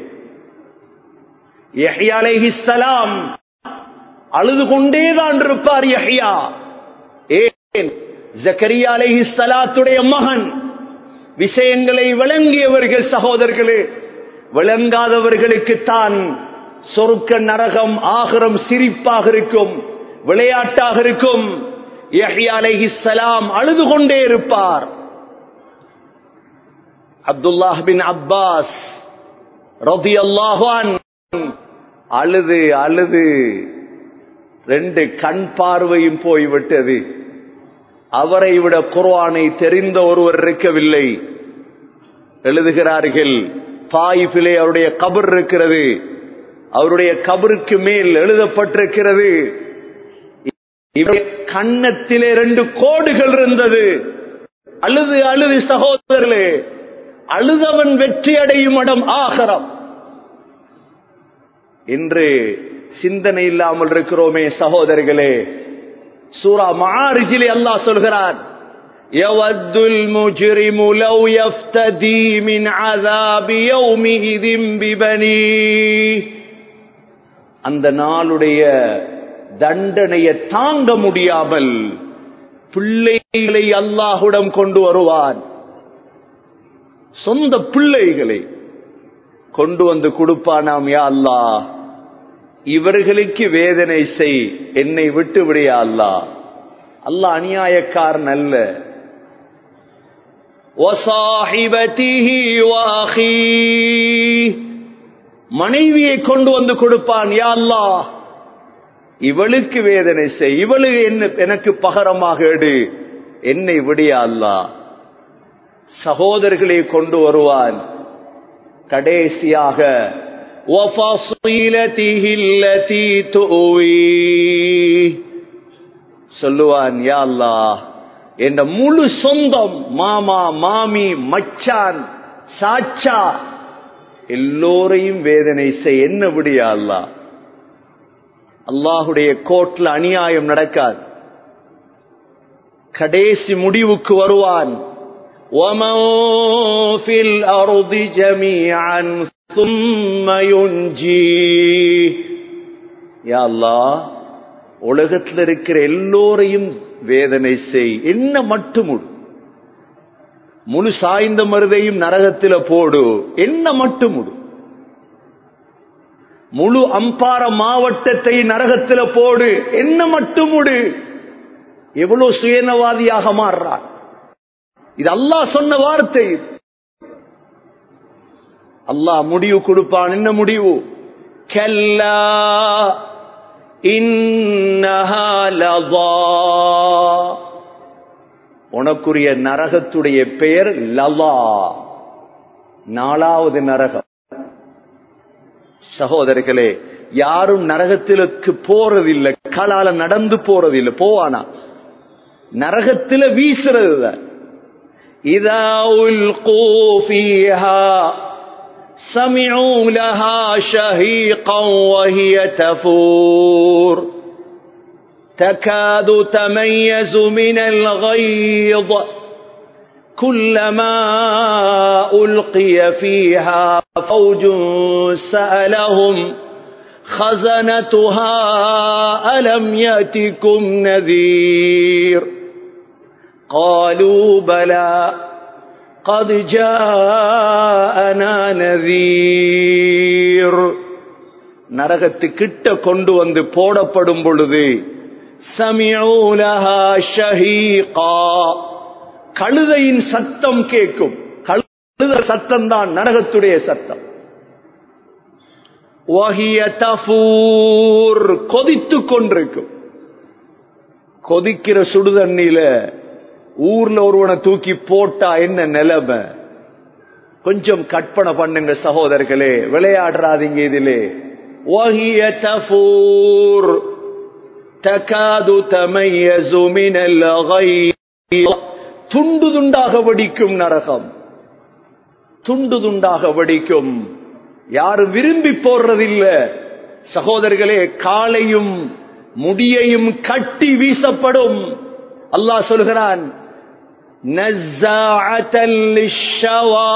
யஹ்யா அலைஹிஸ்ஸலாம் அழுது கொண்டேதான் இருப்பார். யஹ்யா ஏன்? ஜக்கரியா அலைஹிஸ்ஸலாத்துடைய மகன். விஷயங்களை விளங்கியவர்கள் சகோதரர்களே. விளங்காதவர்களுக்கு தான் சொர்க்க நரகம் ஆகிரம் சிரிப்பாக இருக்கும், விளையாட்டாக இருக்கும். யஹ்யா அலைஹிஸ்ஸலாம் அழுது கொண்டே இருப்பார். அப்துல்லாஹ் பின் அப்பாஸ் ரலியல்லாஹு அன்ஹு அழுது அழுது ரெண்டு கண் பார்வையும் போய்விட்டது. அவரை விட குர்ஆனை தெரிந்த ஒருவர் இருக்கவில்லை. எழுதுகிறார்கள், தாயிஃபிலே அவருடைய கபர் இருக்கிறது. அவருடைய கபருக்கு மேல் எழுதப்பட்டிருக்கிறது, இவருடைய கன்னத்திலே ரெண்டு கோடுகள் இருந்தது. அழுது அழுது சகோதரர்களே, அழுதவன் வெற்றி அடையும் இடம் ஆகிரம். இன்று சிந்தனை இல்லாமல் இருக்கிறோமே சகோதரர்களே. சூரா மஆரிஜிலே அல்லாஹ் சொல்கிறான், யவத்துல் முஜ்ரிமு லவ் யஃப்ததி மின் அஸாபி யௌமிஹிதின் பிபனி. அந்த நாளுடைய தண்டனையை தாங்க முடியாமல் பிள்ளைகளை அல்லாஹ்விடம் கொண்டு வருவான். சொந்த பிள்ளைகளை கொண்டு வந்து கொடுப்பானாம். யா அல்லாஹ், இவர்களுக்கு வேதனை செய், என்னை விட்டு விடியா அல்லாஹ். அல்லாஹ் அநியாயக்காரன் அல்ல. வஸாஹிபதிஹி வஅஹீ, மனைவியை கொண்டு வந்து கொடுப்பான். யா அல்லாஹ், இவளுக்கு வேதனை செய், இவளு எனக்கு பகரமாக எடு, என்னை விடியா அல்லாஹ். சகோதரர்களை கொண்டு வருவான். கடைசியாக வஃபஸீலதிஹி அல்லதி துவி, சொல்லுவான், யா அல்லாஹ், என்ற முழு சொந்தம், மாமா மாமி மச்சான் சாச்சா எல்லோரையும் வேதனை செய், என்ன விடியா அல்லாஹ். அல்லாஹுடைய கோட்ல அநியாயம் நடக்காது. கடைசி முடிவுக்கு வருவான். وَمَنْ فِي الْأَرْضِ جَمِيعًا ثُمَّ يُنْجِيهِ. யா அல்லாஹ், உலகத்தில் இருக்கிற எல்லோரையும் வேதனை செய், என்ன மட்டும் முழு சாய்ந்த மருதையும் நரகத்தில போடு, என்ன மட்டும் முழு அம்பார மாவட்டத்தை நரகத்தில போடு, என்ன மட்டும் எவ்வளவு சுயநவாதியாக மாறுறான். இது அல்லாஹ் சொன்ன வார்த்தை. அல்லாஹ் முடிவு கொடுப்பான். என்ன முடிவு? கல்லா இன்னஹா லஸா, உனக்குரிய நரகத்துடைய பெயர் லஸா, நாலாவது நரகம். சகோதரர்களே, யாரும் நரகத்திற்கு போறதில்லை, காலால நடந்து போறதில்லை. போவானா? நரகத்தில வீசுறதுதான். இதா உல்கூ ஃபீஹா சமிஉ லஹா ஷஹீகன் வஹிய தஃபூர் தகாது தமய்யஸு மினல் கய்த் كلما ألقي فيها فوج سألهم خزنتها ألم يأتكم نذير قالوا بلى قد جاءنا نذير. நரகத்துக்கிட்ட கொண்டு வந்து போடப்படும் பொழுது சமிஉ லஹா ஷஹீகா, கழுதையின் சத்தம் கேட்கும். கழுத சத்தம் தான் நரகத்துடைய சத்தம். வஹிய தஃபூர், கொதித்துக் கொண்டிருக்கும். கொதிக்கிற சுடுதண்ணில ஊர்ல ஒருவனை தூக்கி போட்டா என்ன நிலைமை? கொஞ்சம் கற்பனை பண்ணுங்க சகோதரர்களே, விளையாடுறாதீங்க இதிலே. வஹிய தஃபூர் தகாது தமய்யஸு மினல் கய்த், துண்டு துண்டாக வெடிக்கும் நரகம், துண்டு துண்டாக வெடிக்கும். யாரும் விரும்பி போடுறதில்ல சகோதரர்களே. காலையும் முடியையும் கட்டி வீசப்படும். அல்லாஹ் சொல்கிறான், நஸ்ஸாஅத்தல் லிஷ்ஷவா,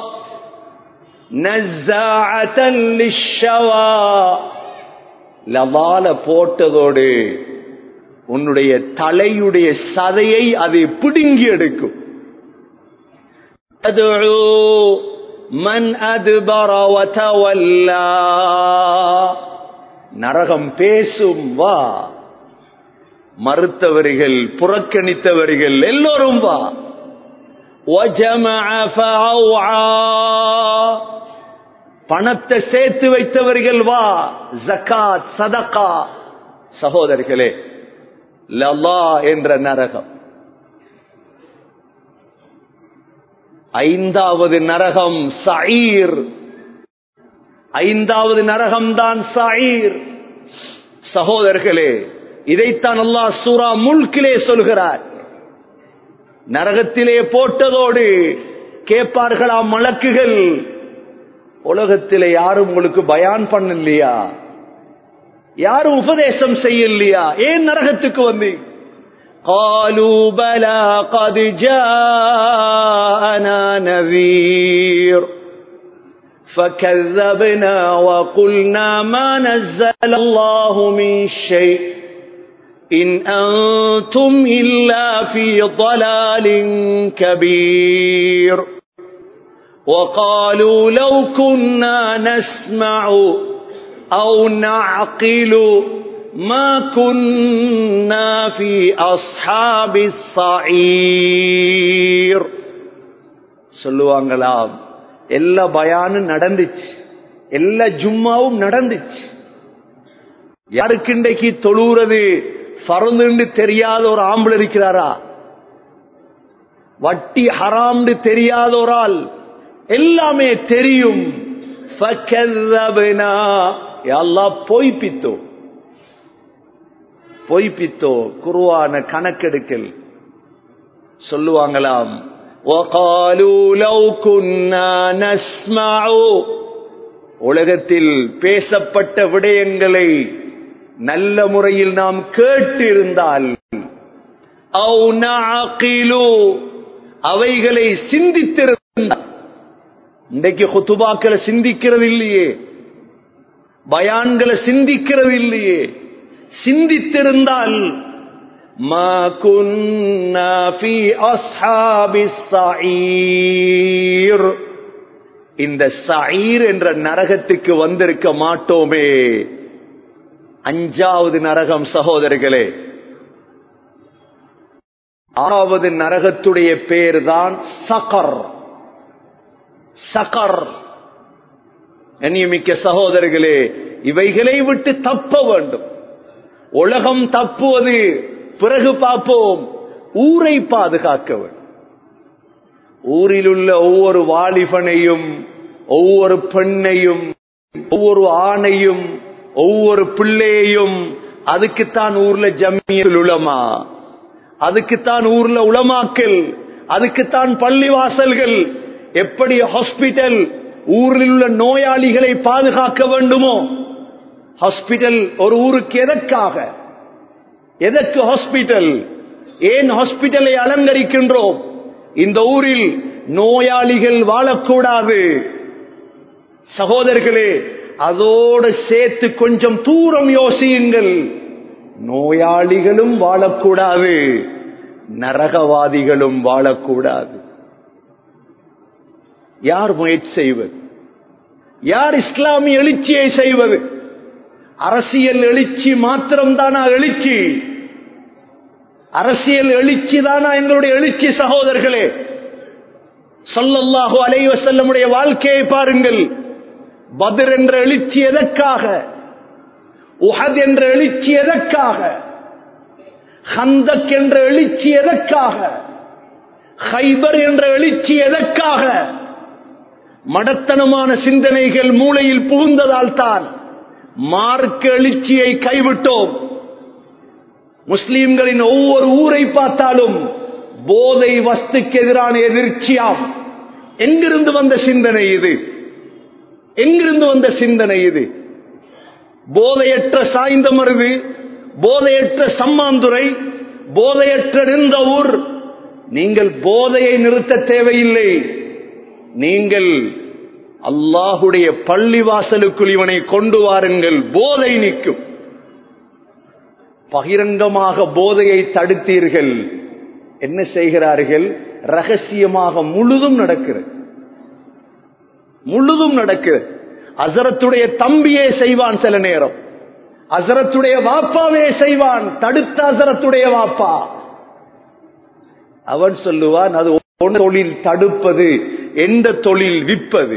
நஸ்ஸாஅத்தல் லிஷ்ஷவா, லவால போட்டதோடு உன்னுடைய தலையுடைய சதையை அது பிடுங்கி எடுக்கும். ததுஉ மன் அத்பர வதவல்லா, நரகம் பேசும். வா, மறுத்தவர்கள் புறக்கணித்தவர்கள் எல்லோரும் வா. வஜமஅ ஃபஅஆ, பணத்தை சேர்த்து வைத்தவர்கள் வா. ஜகாத் சதகா. சகோதரர்களே, லலா என்ற நரகம். ஐந்தாவது நரகம் சயீர். ஐந்தாவது நரகம் தான் சயீர். சகோதரர்களே, இதைத்தான் அல்லாஹ் சூரா முல்கிலே சொல்கிறார். நரகத்திலே போட்டதோடு கேட்பார்களாம் மலக்குகள், உலகத்திலே யாரும் உங்களுக்கு பயான் பண்ணலையா, யாரும் உபதேசம் செய்யலையா, ஏன் நரகத்துக்கு வந்து? قالوا بلى قد جاءنا نذير فكذبنا وقلنا ما نزل الله من شيء إن أنتم إلا في ضلال كبير وقالوا لو كنا نسمع أو نعقل ما كنا في أصحاب الصعير. சொல்லுவாங்களாம், எல்லா பயானும் நடந்துச்சு, எல்லா ஜும்மாவும் நடந்துச்சு. யாருக்கு இன்றைக்கு தொழுறது ஃபர்துன்னு தெரியாத ஒரு ஆம்பளை இருக்கிறாரா? வட்டி ஹராம்னு தெரியாத ஒரு ஆள்? எல்லாமே தெரியும். ஃபகذبنا, யா அல்லாஹ் பொய்ப்பித்தோ பொய்ப்பித்தோ குர்ஆன கணக்கெடுக்கல். சொல்லுவாங்களாம், وقالوا لو كنا نسمع, உலகத்தில் பேசப்பட்ட விடயங்களை நல்ல முறையில் நாம் கேட்டிருந்தால், أو نعقل, அவைகளை சிந்தித்திருந்தால். இன்றைக்கு குத்துபாக்களை சிந்திக்கிறது இல்லையே, பயான்களை சிந்திக்கிறது இல்லையே. சிந்தித்திருந்தால் ما كنا في أصحاب السعير, இந்த சயீர் என்ற நரகத்துக்கு வந்திருக்க மாட்டோமே. அஞ்சாவது நரகம் சகோதரர்களே, ஆறாவது நரகத்துடைய பேர் தான் சகர். சகர். கண்ணியமிக்க சகோதரர்களே, இவைகளை விட்டு தப்ப வேண்டும். உலகம் தப்புவது பிறகு பார்ப்போம், ஊரை பாதுகாக்க வேண்டும். ஊரில் உள்ள ஒவ்வொரு வாலிபனையும், ஒவ்வொரு பெண்ணையும், ஒவ்வொரு ஆணையும், ஒவ்வொரு பிள்ளையையும், அதுக்குத்தான் ஊர்ல ஜம்மியத்துல் உலமா, அதுக்குத்தான் ஊர்ல உலமாக்கள், அதுக்குத்தான் பள்ளிவாசல்கள். எப்படி ஹாஸ்பிட்டல் ஊரில் உள்ள நோயாளிகளை பாதுகாக்க வேண்டுமோ, ஹாஸ்பிட்டல் ஒரு ஊருக்கு எதற்காக? எதற்கு ஹாஸ்பிட்டல்? ஏன் ஹாஸ்பிட்டலை அலங்கரிக்கின்றோம்? இந்த ஊரில் நோயாளிகள் வாழக்கூடாது. சகோதரர்களே, அதோடு சேர்த்து கொஞ்சம் தூரம் யோசியுங்கள். நோயாளிகளும் வாழக்கூடாது, நரகவாதிகளும் வாழக்கூடாது. யார் முயற்சி செய்வது? யார் இஸ்லாமிய எழுச்சியை செய்வது? அரசியல் எழுச்சி மாத்திரம்தானா எழுச்சி? அரசியல் எழுச்சி தானா எங்களுடைய எழுச்சி? சகோதரர்களே, ஸல்லல்லாஹு அலைஹி வஸல்லமுடைய வாழ்க்கையை பாருங்கள். பத்ர் என்ற எழுச்சி எதற்காக? உஹத் என்ற எழுச்சி எதற்காக? ஹந்தக் என்ற எழுச்சி எதற்காக? ஹைபர் என்ற எழுச்சி எதற்காக? மடத்தனமான சிந்தனைகள் மூளையில் புகுந்ததால் தான் மார்க்க எழுச்சியை கைவிட்டோம். முஸ்லிம்களின் ஒவ்வொரு ஊரை பார்த்தாலும் போதை வஸ்துக்கு எதிரான எதிர்ச்சியாம். எங்கிருந்து வந்த சிந்தனை இது? எங்கிருந்து வந்த சிந்தனை இது? போதையற்ற சாய்ந்தமருது, போதையற்ற சம்மாந்துறை, போதையற்ற நின்ற ஊர். நீங்கள் போதையை நிறுத்த தேவையில்லை. நீங்கள் அல்லாஹுடைய பள்ளிவாசலுக்குள் இவனை கொண்டு வாருங்கள், போதை நிற்கும். பகிரங்கமாக போதையை தடுத்தீர்கள், என்ன செய்கிறார்கள்? ரகசியமாக முழுதும் நடக்கிறது, முழுதும் நடக்கிறது. ஹஸரத்துடைய தம்பியே செய்வான், சில நேரம் ஹஸரத்துடைய வாப்பாவே செய்வான். தடுத்த ஹஸரத்துடைய வாப்பா அவன் சொல்லுவான், அது தொழில் தடுப்பது, எந்த தொழில் விற்பது.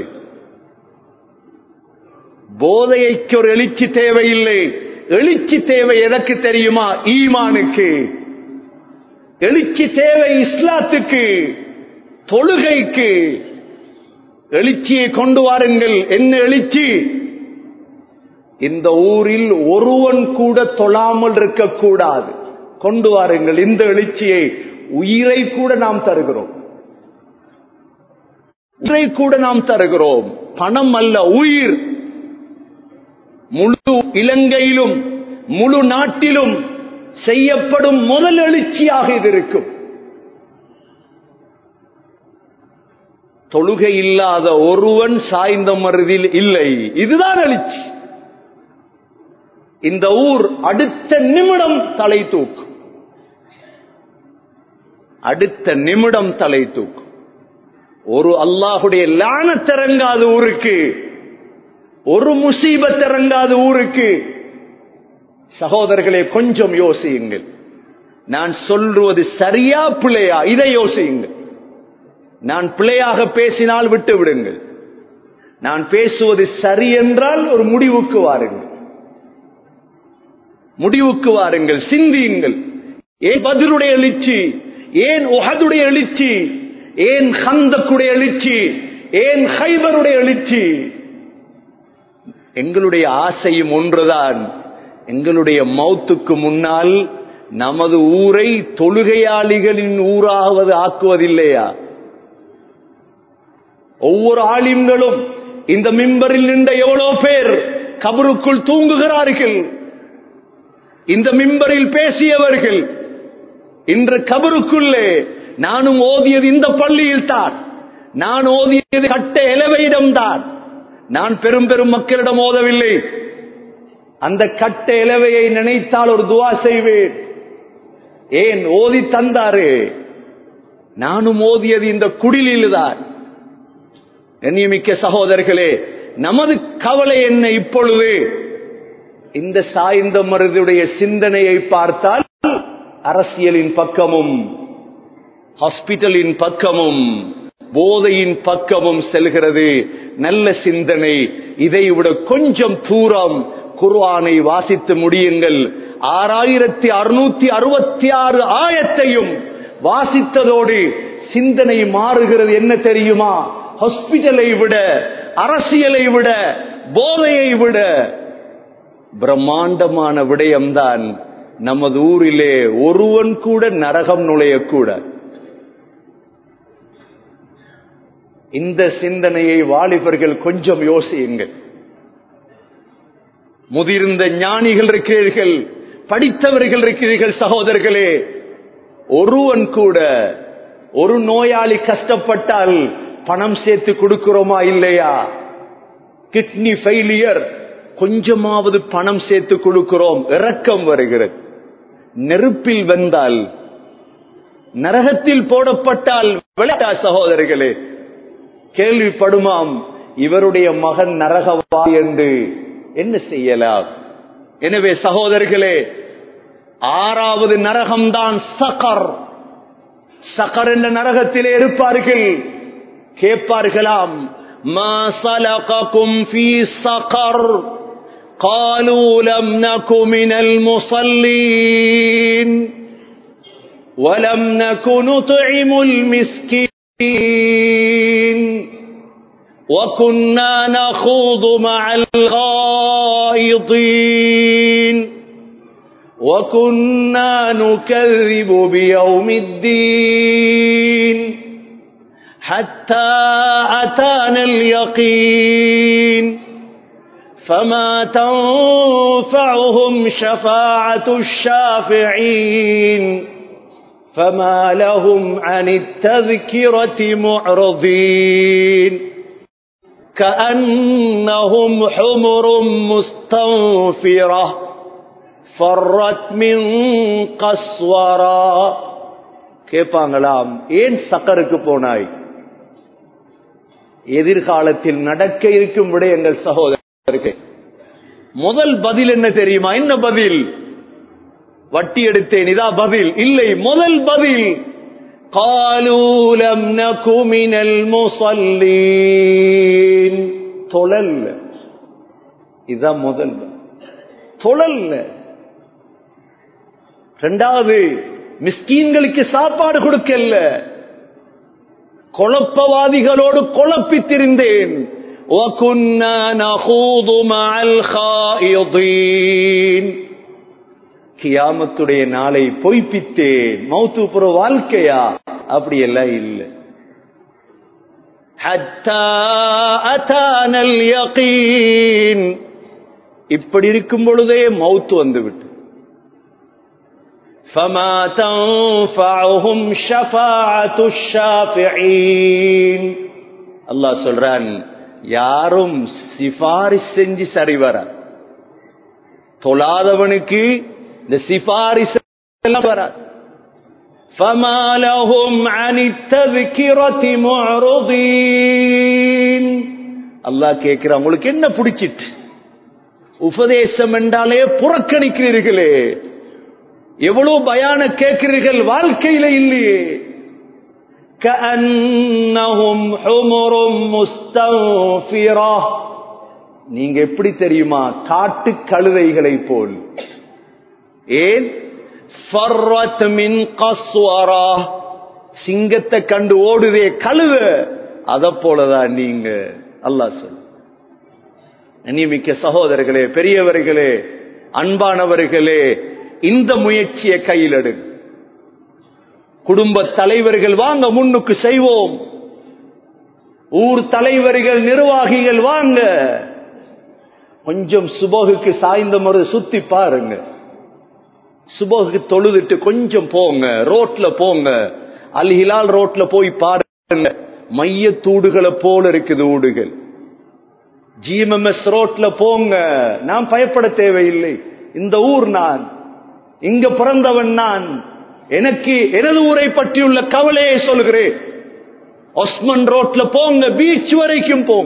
போதைக்கு ஒரு எழுச்சி தேவையில்லை. எழுச்சி தேவை எதற்கு தெரியுமா? ஈமானுக்கு. எழுச்சி தேவை இஸ்லாத்துக்கு, தொழுகைக்கு. எழுச்சியை கொண்டு வாருங்கள். என்ன எழுச்சி? இந்த ஊரில் ஒருவன் கூட தொழாமல் இருக்கக்கூடாது. கொண்டு வாருங்கள் இந்த எழுச்சியை. உயிரை கூட நாம் தருகிறோம், உயிரை கூட நாம் தருகிறோம். பணம் அல்ல, உயிர். முழு இலங்கையிலும் முழு நாட்டிலும் செய்யப்படும் முதல் எழுச்சியாக இது இருக்கும். தொழுகை இல்லாத ஒருவன் சாய்ந்த மருதில் இல்லை. இதுதான் எழுச்சி. இந்த ஊர் அடுத்த நிமிடம் தலை தூக்கும், அடுத்த நிமிடம் தலை தூக்கும். ஒரு அல்லாஹுடைய லானத் இறங்காத ஊருக்கு, ஒரு முசீபத் இறங்காத ஊருக்கு. சகோதரர்களே, கொஞ்சம் யோசியுங்கள். நான் சொல்வது சரியா பிழையா, இதை யோசியுங்கள். நான் பிழையாக பேசினால் விட்டு விடுங்கள். நான் பேசுவது சரி என்றால் ஒரு முடிவுக்கு வாருங்கள், முடிவுக்கு வாருங்கள், சிந்தியுங்கள். ஏன் பத்ருடைய எழுச்சி, ஏன் உஹதுடைய எழுச்சி, ஏன் ஹந்தக்குடைய எழுச்சி, ஏன் ஹைபருடைய எழுச்சி? எங்களுடைய ஆசையும் ஒன்றுதான். எங்களுடைய மௌத்துக்கு முன்னால் நமது ஊரை தொழுகையாளிகளின் ஊராவது ஆக்குவதில்லையா? ஒவ்வொரு ஆலிம்களும் இந்த மிம்பரில் நின்ற எவ்வளவு பேர் கபருக்குள் தூங்குகிறார்கள். இந்த மிம்பரில் பேசியவர்கள் இன்று கபருக்குள்ளே. நானும் ஓதியது இந்த பள்ளியில் தான், நான் ஓதியது கட்ட எலவையிடம் தான். நான் பெரும் பெரும் மக்களிடம் ஓதவில்லை. அந்த கட்ட எலவையை நினைத்தால் ஒரு துவா செய்வேன். ஏன் ஓதி தந்தாரு? நானும் ஓதியது இந்த குடிலில் தான். கண்ணியமிக்க சகோதரர்களே, நமது கவலை என்ன இப்பொழுது? இந்த சாய்ந்த மருதுடைய சிந்தனையை பார்த்தால் அரசியலின் பக்கமும் ஹாஸ்பிட்டலின் பக்கமும் போதையின் பக்கமும் செல்கிறது. நல்ல சிந்தனை. இதை விட கொஞ்சம் தூரம் குர்ஆனை வாசித்து முடியுங்கள். ஆறாயிரத்தி அறுநூத்தி அறுபத்தி ஆறு ஆயத்தையும் வாசித்ததோடு சிந்தனை மாறுகிறது. என்ன தெரியுமா? ஹாஸ்பிட்டலை விட, அரசியலை விட, போதையை விட பிரம்மாண்டமான விடயம்தான் நமது ஊரிலே ஒருவன் கூட நரகம் நுழையக்கூடாது. இந்த சிந்தனையை வாலிபர்கள் கொஞ்சம் யோசியுங்கள். முதிர்ந்த ஞானிகள் இருக்கிறீர்கள், படித்தவர்கள் இருக்கிறீர்கள். சகோதரர்களே, ஒருவன் கூட, ஒரு நோயாளி கஷ்டப்பட்டால் பணம் சேர்த்து கொடுக்கிறோமா இல்லையா? கிட்னி ஃபெயிலியர், கொஞ்சமாவது பணம் சேர்த்து கொடுக்கிறோம். இரக்கம் வருகிறது. நெருப்பில் வெந்தால், நரகத்தில் போடப்பட்டால் விளையாட்டா சகோதரர்களே? கேள்விப்படுமாம், இவருடைய மகன் நரகவா என்று. என்ன செய்யலாம்? எனவே சகோதரர்களே, ஆறாவது நரகம்தான் சகர். சகர் என்ற நரகத்திலே இருப்பார்கள். கேட்பார்களாம், மா சலககும் ஃபீ சகர் قالوا لم نك من المصلين ولم نك نطعم المسكين وكنا نخوض مع الخائضين وكنا نكذب بيوم الدين حتى أتانا اليقين فما تنفعهم شفاعة الشافعين فما لهم عن التذكرة معرضين كأنهم حمر مستنفرة فرت من قسورة. கேட்பாங்களாம், ஏன் சக்கருக்கு போனாய்? எதிர்காலத்தில் நடக்க இருக்கும் விடயங்கள் சகோதரர்கள். முதல் பதில் என்ன தெரியுமா? என்ன பதில்? வட்டி எடுத்தேன், இதா பதில்? இல்லை, முதல் பதில் قالوا لم نك من المصلين. தொழல். இதா முதல் தொழல். இரண்டாவது, மிஸ்கீன்களுக்கு சாப்பாடு கொடுக்கல. குழப்பவாதிகளோடு குழப்பித்திருந்தேன். وَكُنَّا نَخُوضُ مَعَ الْخَائِضِينَ. கியாமத்துடைய நாளை பொய்ப்பித்தேன், மௌத்து புற வாழ்க்கையா? அப்படி எல்லாம் இல்லை. ஹத்தா அதானல் யகீன், இப்படி இருக்கும் பொழுதே மௌத்து வந்துவிட்டு. ஃபமா தன்ஃபஅஹும் ஷஃபாஅத்துஷ் ஷாஃபிஈன், அல்லாஹ் சொல்றான், யாரும் சிபாரிஸ் செஞ்சு சரி வர தொழாதவனுக்கு இந்த சிபாரிஸ் எல்லாம் வராது. ஃபமா லஹும் அனித் தذ்கிரதி முஅரிதீன், அல்லாஹ் கேக்குறான், உங்களுக்கு என்ன பிடிச்சிட்டு? உபதேசம் என்றாலே புறக்கணிக்கிறீர்களே, எவ்வளவு பயான கேட்கிறீர்கள், வாழ்க்கையில இல்லையே. கஅன்னஹும் ஹுமுரும் முஸ்தன்ஃபிரா, நீங்க எப்படி தெரியுமா? காட்டு கழுதைகளை போல். ஏன்? ஃபர்ரத் மின் கஸ்வரா, சிங்கத்தை கண்டு ஓடுதே கழுத, அத போலதான் நீங்க. அல்லாஹ் சொல். அன்பிற்குரிய சகோதரர்களே, பெரியவர்களே, அன்பானவர்களே, இந்த முயற்சியை கையில் எடு. குடும்ப தலைவர்கள் வாங்க, முன்னுக்கு செய்வோம். ஊர் தலைவர்கள், நிர்வாகிகள் வாங்க, கொஞ்சம் சுபகுக்கு சாய்ந்த முறை சுத்தி பாருங்க. சுபகுக்கு தொழுதுட்டு கொஞ்சம் போங்க, ரோட்ல போங்க, அல் ஹிலால் ரோட்ல போய் பாருங்க, மைய தூடுகளை போல இருக்குது ஊடுகள். ஜிஎம்எஸ் ரோட்ல போங்க, நான் பயப்பட தேவையில்லை. இந்த ஊர் நான், இங்க பிறந்தவன் நான், எனக்கு எனது ஊரை பற்றியுள்ள கவலையை சொல்கிறேன். ஒஸ்மன் ரோட்ல போங்க, பீச் வரைக்கும் போங்க,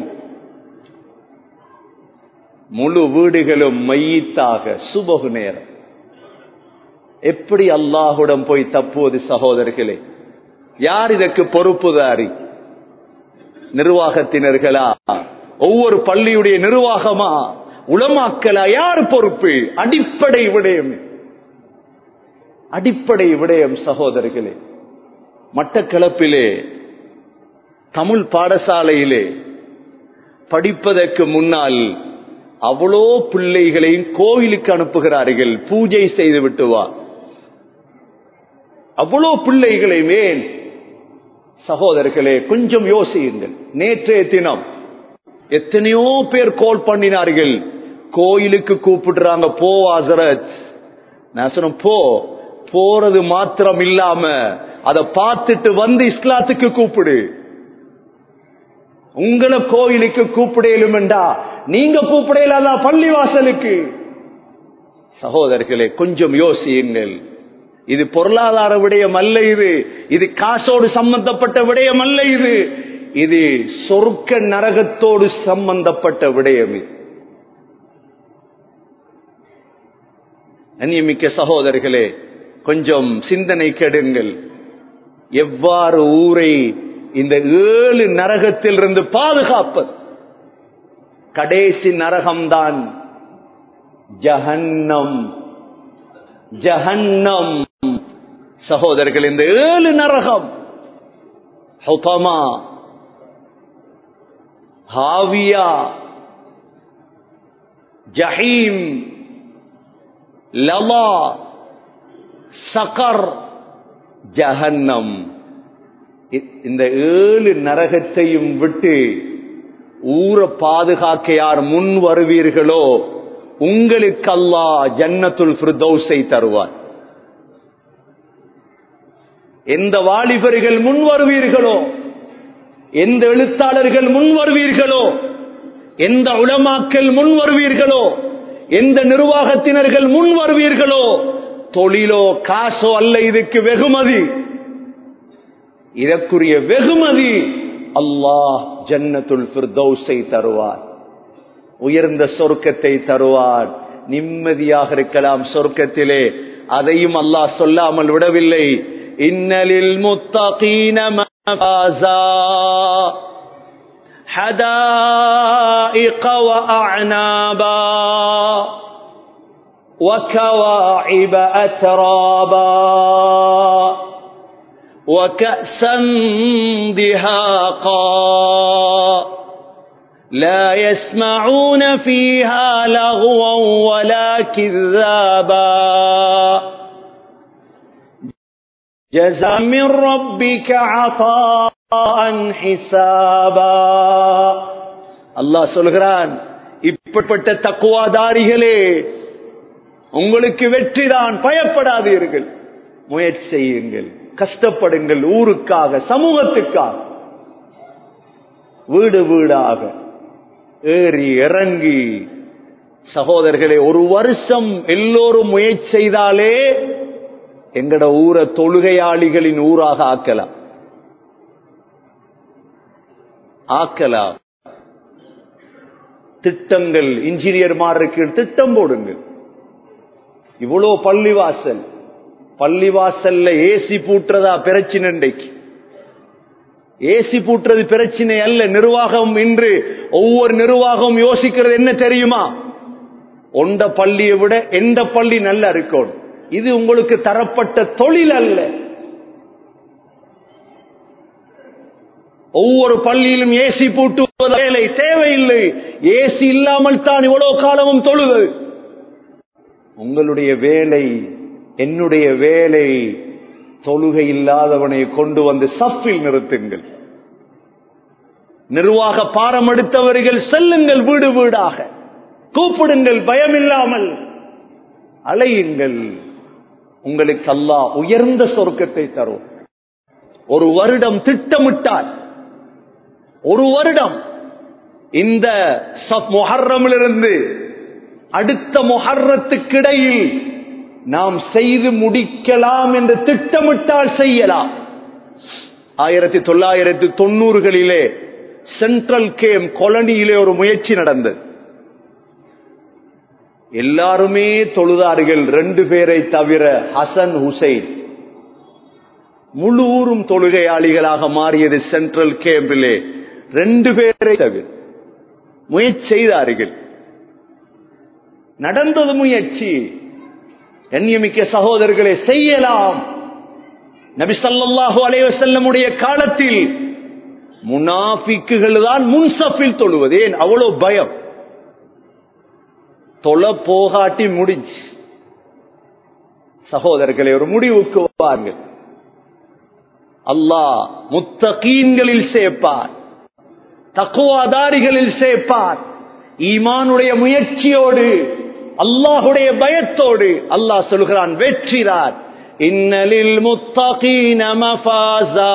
முழு வீடுகளும் மையத்தாக சுபகு நேரம். எப்படி அல்லாஹுடன் போய் தப்புவது சகோதரர்களே? யார் இதற்கு பொறுப்புதாரி? நிர்வாகத்தினர்களா? ஒவ்வொரு பள்ளியுடைய நிர்வாகமா? உலமாக்களா? யார் பொறுப்பு? அடிப்படை விடயம், அடிப்படை விடயம் சகோதரர்களே. மட்டக்களப்பிலே தமிழ் பாடசாலையிலே படிப்பதற்கு முன்னால் அவ்வளோ பிள்ளைகளையும் கோயிலுக்கு அனுப்புகிறார்கள், பூஜை செய்து விட்டு வா. அவ்வளோ பிள்ளைகளையுமே சகோதரர்களே, கொஞ்சம் யோசியுங்கள். நேற்றைய தினம் எத்தனையோ பேர் கோல் பண்ணினார்கள், கோயிலுக்கு கூப்பிடுறாங்க, போ ஹஸ்ரத். நான் சொன்னேன், போ. போறது மாத்திரம் இல்லாம அதை பார்த்துட்டு வந்து இஸ்லாத்துக்கு கூப்பிடு. உங்களை கோயிலுக்கு கூப்பிடலும் என்றா நீங்க கூப்பிடலாதா பள்ளிவாசலுக்கு? சகோதரர்களே, கொஞ்சம் யோசியுங்கள். இது பொருளாதார விடயம் அல்ல, இது இது காசோடு சம்பந்தப்பட்ட விடயம் அல்ல, இது இது சொர்க்க நரகத்தோடு சம்பந்தப்பட்ட விடயம். இது அன்பிற்குரிய சகோதரர்களே, கொஞ்சம் சிந்தனை கெடுங்கள். எவ்வாறு ஊரை இந்த ஏழு நரகத்தில் இருந்து பாதுகாப்பது? கடைசி நரகம்தான் ஜஹன்னம். ஜஹன்னம் சகோதரர்கள், இந்த ஏழு நரகம், ஹுதமா, ஹாவியா, ஜஹீம், லலா, சகர், ஜஹன்னம். இந்த ஏழு நரகத்தையும் விட்டு ஊரை பாதுகாக்க யார் முன் வருவீர்களோ உங்களுக்கு அல்லாஹ் ஜன்னத்துல் ஃபிர்தௌஸை தருவார். எந்த வாலிபர்கள் முன் வருவீர்களோ, எந்த எழுத்தாளர்கள் முன் வருவீர்களோ, எந்த உலமாக்கள் முன் வருவீர்களோ, எந்த நிர்வாகத்தினர்கள் முன் வருவீர்களோ, தொழிலோ காசோ அல்ல இதுக்கு வெகுமதி. இதற்குரிய வெகுமதி அல்லாஹ் ஜன்னத்துல் ஃபிர்தௌஸை தருவார், உயர்ந்த சொர்க்கத்தை தருவார். நிம்மதியாக இருக்கலாம் சொர்க்கத்திலே. அதையும் அல்லாஹ் சொல்லாமல் விடவில்லை. இன்னலில் முத்தகீன மஃபாஸா ஹதாயிக வ அஅனாபா வ கவாஇப அத்ராபா வ கஅஸன் திஹாகா لا يسمعون فيها لغوا ولا كذابا ஜஸா மிர் ரப்பிக அதான் ஹிசாபா. அல்லாஹ் சொல்கிறான், இப்படிப்பட்ட தக்வாதாரிகளே உங்களுக்கு வெற்றிதான், பயப்படாதீர்கள், முயற்சி செய்யுங்கள், கஷ்டப்படுங்கள், ஊருக்காக, சமூகத்துக்காக, வீடு வீடாக ஏறி இறங்கி. சகோதரர்களே, ஒரு வருஷம் எல்லோரும் முயற்சி செய்தாலே எங்கட ஊரை தொழுகையாளிகளின் ஊராக ஆக்கலாம் ஆக்கலாம் திட்டங்கள், இன்ஜினியர்மாருக்கு திட்டம் போடுங்கள். இவ்வளோ பள்ளிவாசல், பள்ளிவாசல்ல ஏசி பூட்டுறதா பிரச்சனை? இன்றைக்கு ஏசி பூட்டுறது பிரச்சனை அல்ல. நிர்வாகம் இன்று ஒவ்வொரு நிர்வாகம் யோசிக்கிறது என்ன தெரியுமா? ஒண்ட பள்ளியை விட எந்த பள்ளி நல்லா இருக்கும். இது உங்களுக்கு தரப்பட்ட தொழில் அல்ல. ஒவ்வொரு பள்ளியிலும் ஏசி பூட்டுவது வேலை தேவையில்லை. ஏசி இல்லாமல் தான் இவ்வளவு காலமும் தொழுது. உங்களுடைய வேலை, என்னுடைய வேலை, தொழுகை இல்லாதவனை கொண்டு வந்து சஃபில் நிறுத்துங்கள். நிர்வாக பாரம் எடுத்தவர்கள் செல்லுங்கள், வீடு வீடாக கூப்பிடுங்கள், பயமில்லாமல் அலையுங்கள். உங்களுக்கு அல்லாஹ் உயர்ந்த சொர்க்கத்தை தரும். ஒரு வருடம் திட்டமிட்டால், ஒரு வருடம் இந்த முஹர்ரமிலிருந்து அடுத்த முஹர்ரத்துக்கிடையில் நாம் செய்து முடிக்கலாம் என்று திட்டமிட்டால் செய்யலாம். ஆயிரத்தி தொள்ளாயிரத்தி தொண்ணூறுகளிலே சென்ட்ரல் கேம் கொலனியிலே ஒரு முயற்சி நடந்தது. எல்லாருமே தொழுதார்கள், ரெண்டு பேரை தவிர ஹசன் ஹுசைன். முழு ஊரும் தொழுகையாளிகளாக மாறியது. சென்ட்ரல் கேம்பிலே ரெண்டு பேரை தவிர முயற்சி செய்தார்கள். நடந்தது முயற்சி. கண்ணியமிக்க சகோதரர்களே, செய்யலாம். நபி ஸல்லல்லாஹு அலைஹி வஸல்லமுடைய காலத்தில் முனாஃபிக்குகள் தான் முன்சஃபில் தொழுவது. ஏன் அவ்வளவு பயம்? தொழ போகாட்டி முடிஞ்சு. சகோதரர்களே, ஒரு முடிவுக்கு வாருங்கள். அல்லாஹ் முத்தகீன்களில் சேர்ப்பார், தக்வாதாரிகளில் சேர்ப்பார். ஈமானுடைய முயற்சியோடு, அல்லாஹுடைய பயத்தோடு அல்லாஹ் சொல்கிறான், வெற்றிதான். இன்னலில் முத்தகீன மஃபாஸா.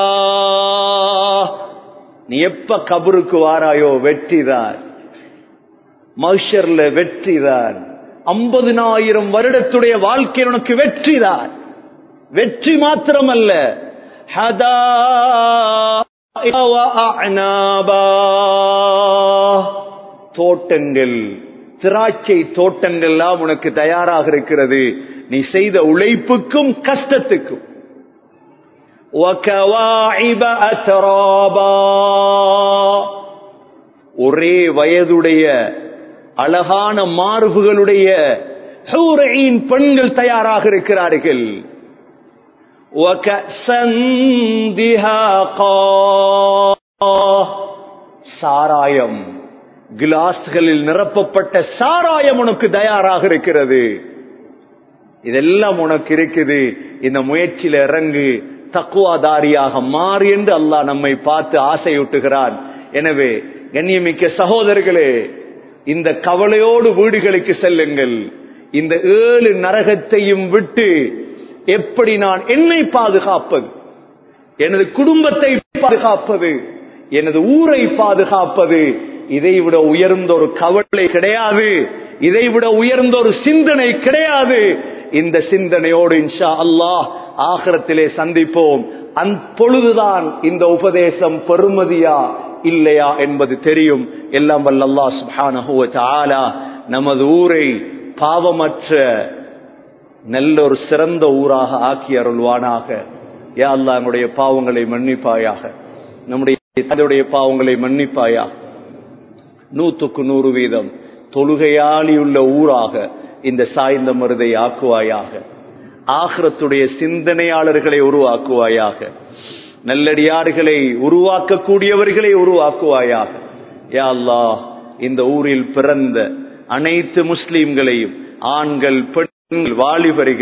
நீ எப்ப கபருக்கு வாராயோ வெற்றிதான், மஹ்ஷர்ல வெற்றிதான், ஐம்பதினாயிரம் வருடத்துடைய வாழ்க்கை உனக்கு வெற்றிதான். வெற்றி மாத்திரமல்ல, தோட்டங்கள், திராட்சை தோட்டங்கள் எல்லாம் உனக்கு தயாராக இருக்கிறது, நீ செய்த உழைப்புக்கும் கஷ்டத்துக்கும். ஒரே வயதுடைய அழகான மார்புகளுடைய பெண்கள் தயாராக இருக்கிறார்கள். சாராயம், கிளாஸ்களில் நிரப்பப்பட்ட சாராயம் உனக்கு தயாராக இருக்கிறது. இதெல்லாம் உனக்கு இருக்குது. இந்த முயற்சியில இறங்கு, தக்குவாதாரியாக மாறு என்று அல்லாஹ் நம்மை பார்த்து ஆசையூட்டுகிறான். எனவே கண்ணியமிக்க சகோதரர்களே, இந்த கவலையோடு வீடுகளுக்கு செல்லுங்கள். இந்த ஏழு நரகத்தையும் விட்டு எப்படி நான் என்னை பாதுகாப்பது, எனது குடும்பத்தை பாதுகாப்பது, எனது ஊரை பாதுகாப்பது, இதைவிட உயர்ந்த ஒரு கவலை கிடையாது, இதைவிட உயர்ந்த ஒரு சிந்தனை கிடையாது. இந்த சிந்தனையோடு இன்ஷா அல்லாஹ் ஆகிரத்திலே சந்திப்போம். அப்பொழுதுதான் இந்த உபதேசம் பெறுமதியா இல்லையா என்பது தெரியும். எல்லாம் வல்ல அல்லாஹ் சுப்ஹானஹு வ தஆலா நமது ஊரை பாவமற்ற நல்ல ஒரு சிறந்த ஊராக ஆக்கி அருள்வானாக. யா அல்லாஹ், நம்முடைய பாவங்களை மன்னிப்பாயாக, நம்முடைய தந்தையுடைய பாவங்களை மன்னிப்பாயாக. நூற்றுக்கு நூறு வீதம் தொழுகையாளியுள்ள ஊராக இந்த சாய்ந்த மருதை ஆக்குவாயாக. ஆகிரத்துடைய சிந்தனையாளர்களை உருவாக்குவாயாக. நல்லடியார்களை உருவாக்கக்கூடியவர்களை உருவாக்குவாயாக. யா அல்லாஹ், இந்த ஊரில் பிறந்த அனைத்து முஸ்லிம்களையும், ஆண்கள், பெண்கள், வாலிபர்கள்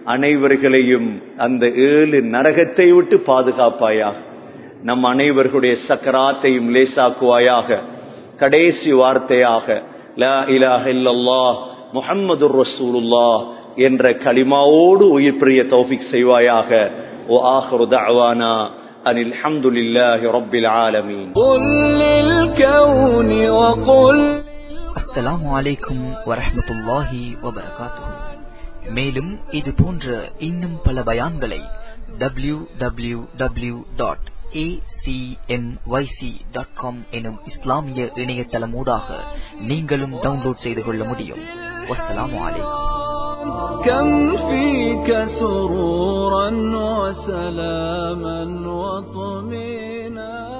அனைவர்களையும் அந்த ஏழு நரகத்தை விட்டு பாதுகாப்பாயாக. நம் அனைவர்களுடைய சக்கராத்தையும் லேசாக்குவாயாக. கடைசி வார்த்தையாக லா இலாஹ இல்லல்லாஹ் முஹம்மதுர் ரசூலுல்லாஹ் என்ற கலிமாவோடு உயிர் பிரிய தௌஃபீக் செய்வாயாக. வ ஆகிரு தஅவானா அனில் ஹம்துலில்லாஹி ரப்பில் ஆலமீன். குல் லில் கௌனி வ குல். அஸ்ஸலாமு அலைக்கும் வரஹ்மத்துல்லாஹி வபரகாத்துஹு. மேலும் இது போன்ற இன்னும் பல பயான்களை W W W dot A C M Y C dot com எனும் இஸ்லாமிய இணையதளமூடாக நீங்களும் டவுன்லோட் செய்து கொள்ள முடியும். வஸ்ஸலாமு அலைக்கும். كم فيك سرورا وسلاما وطمينا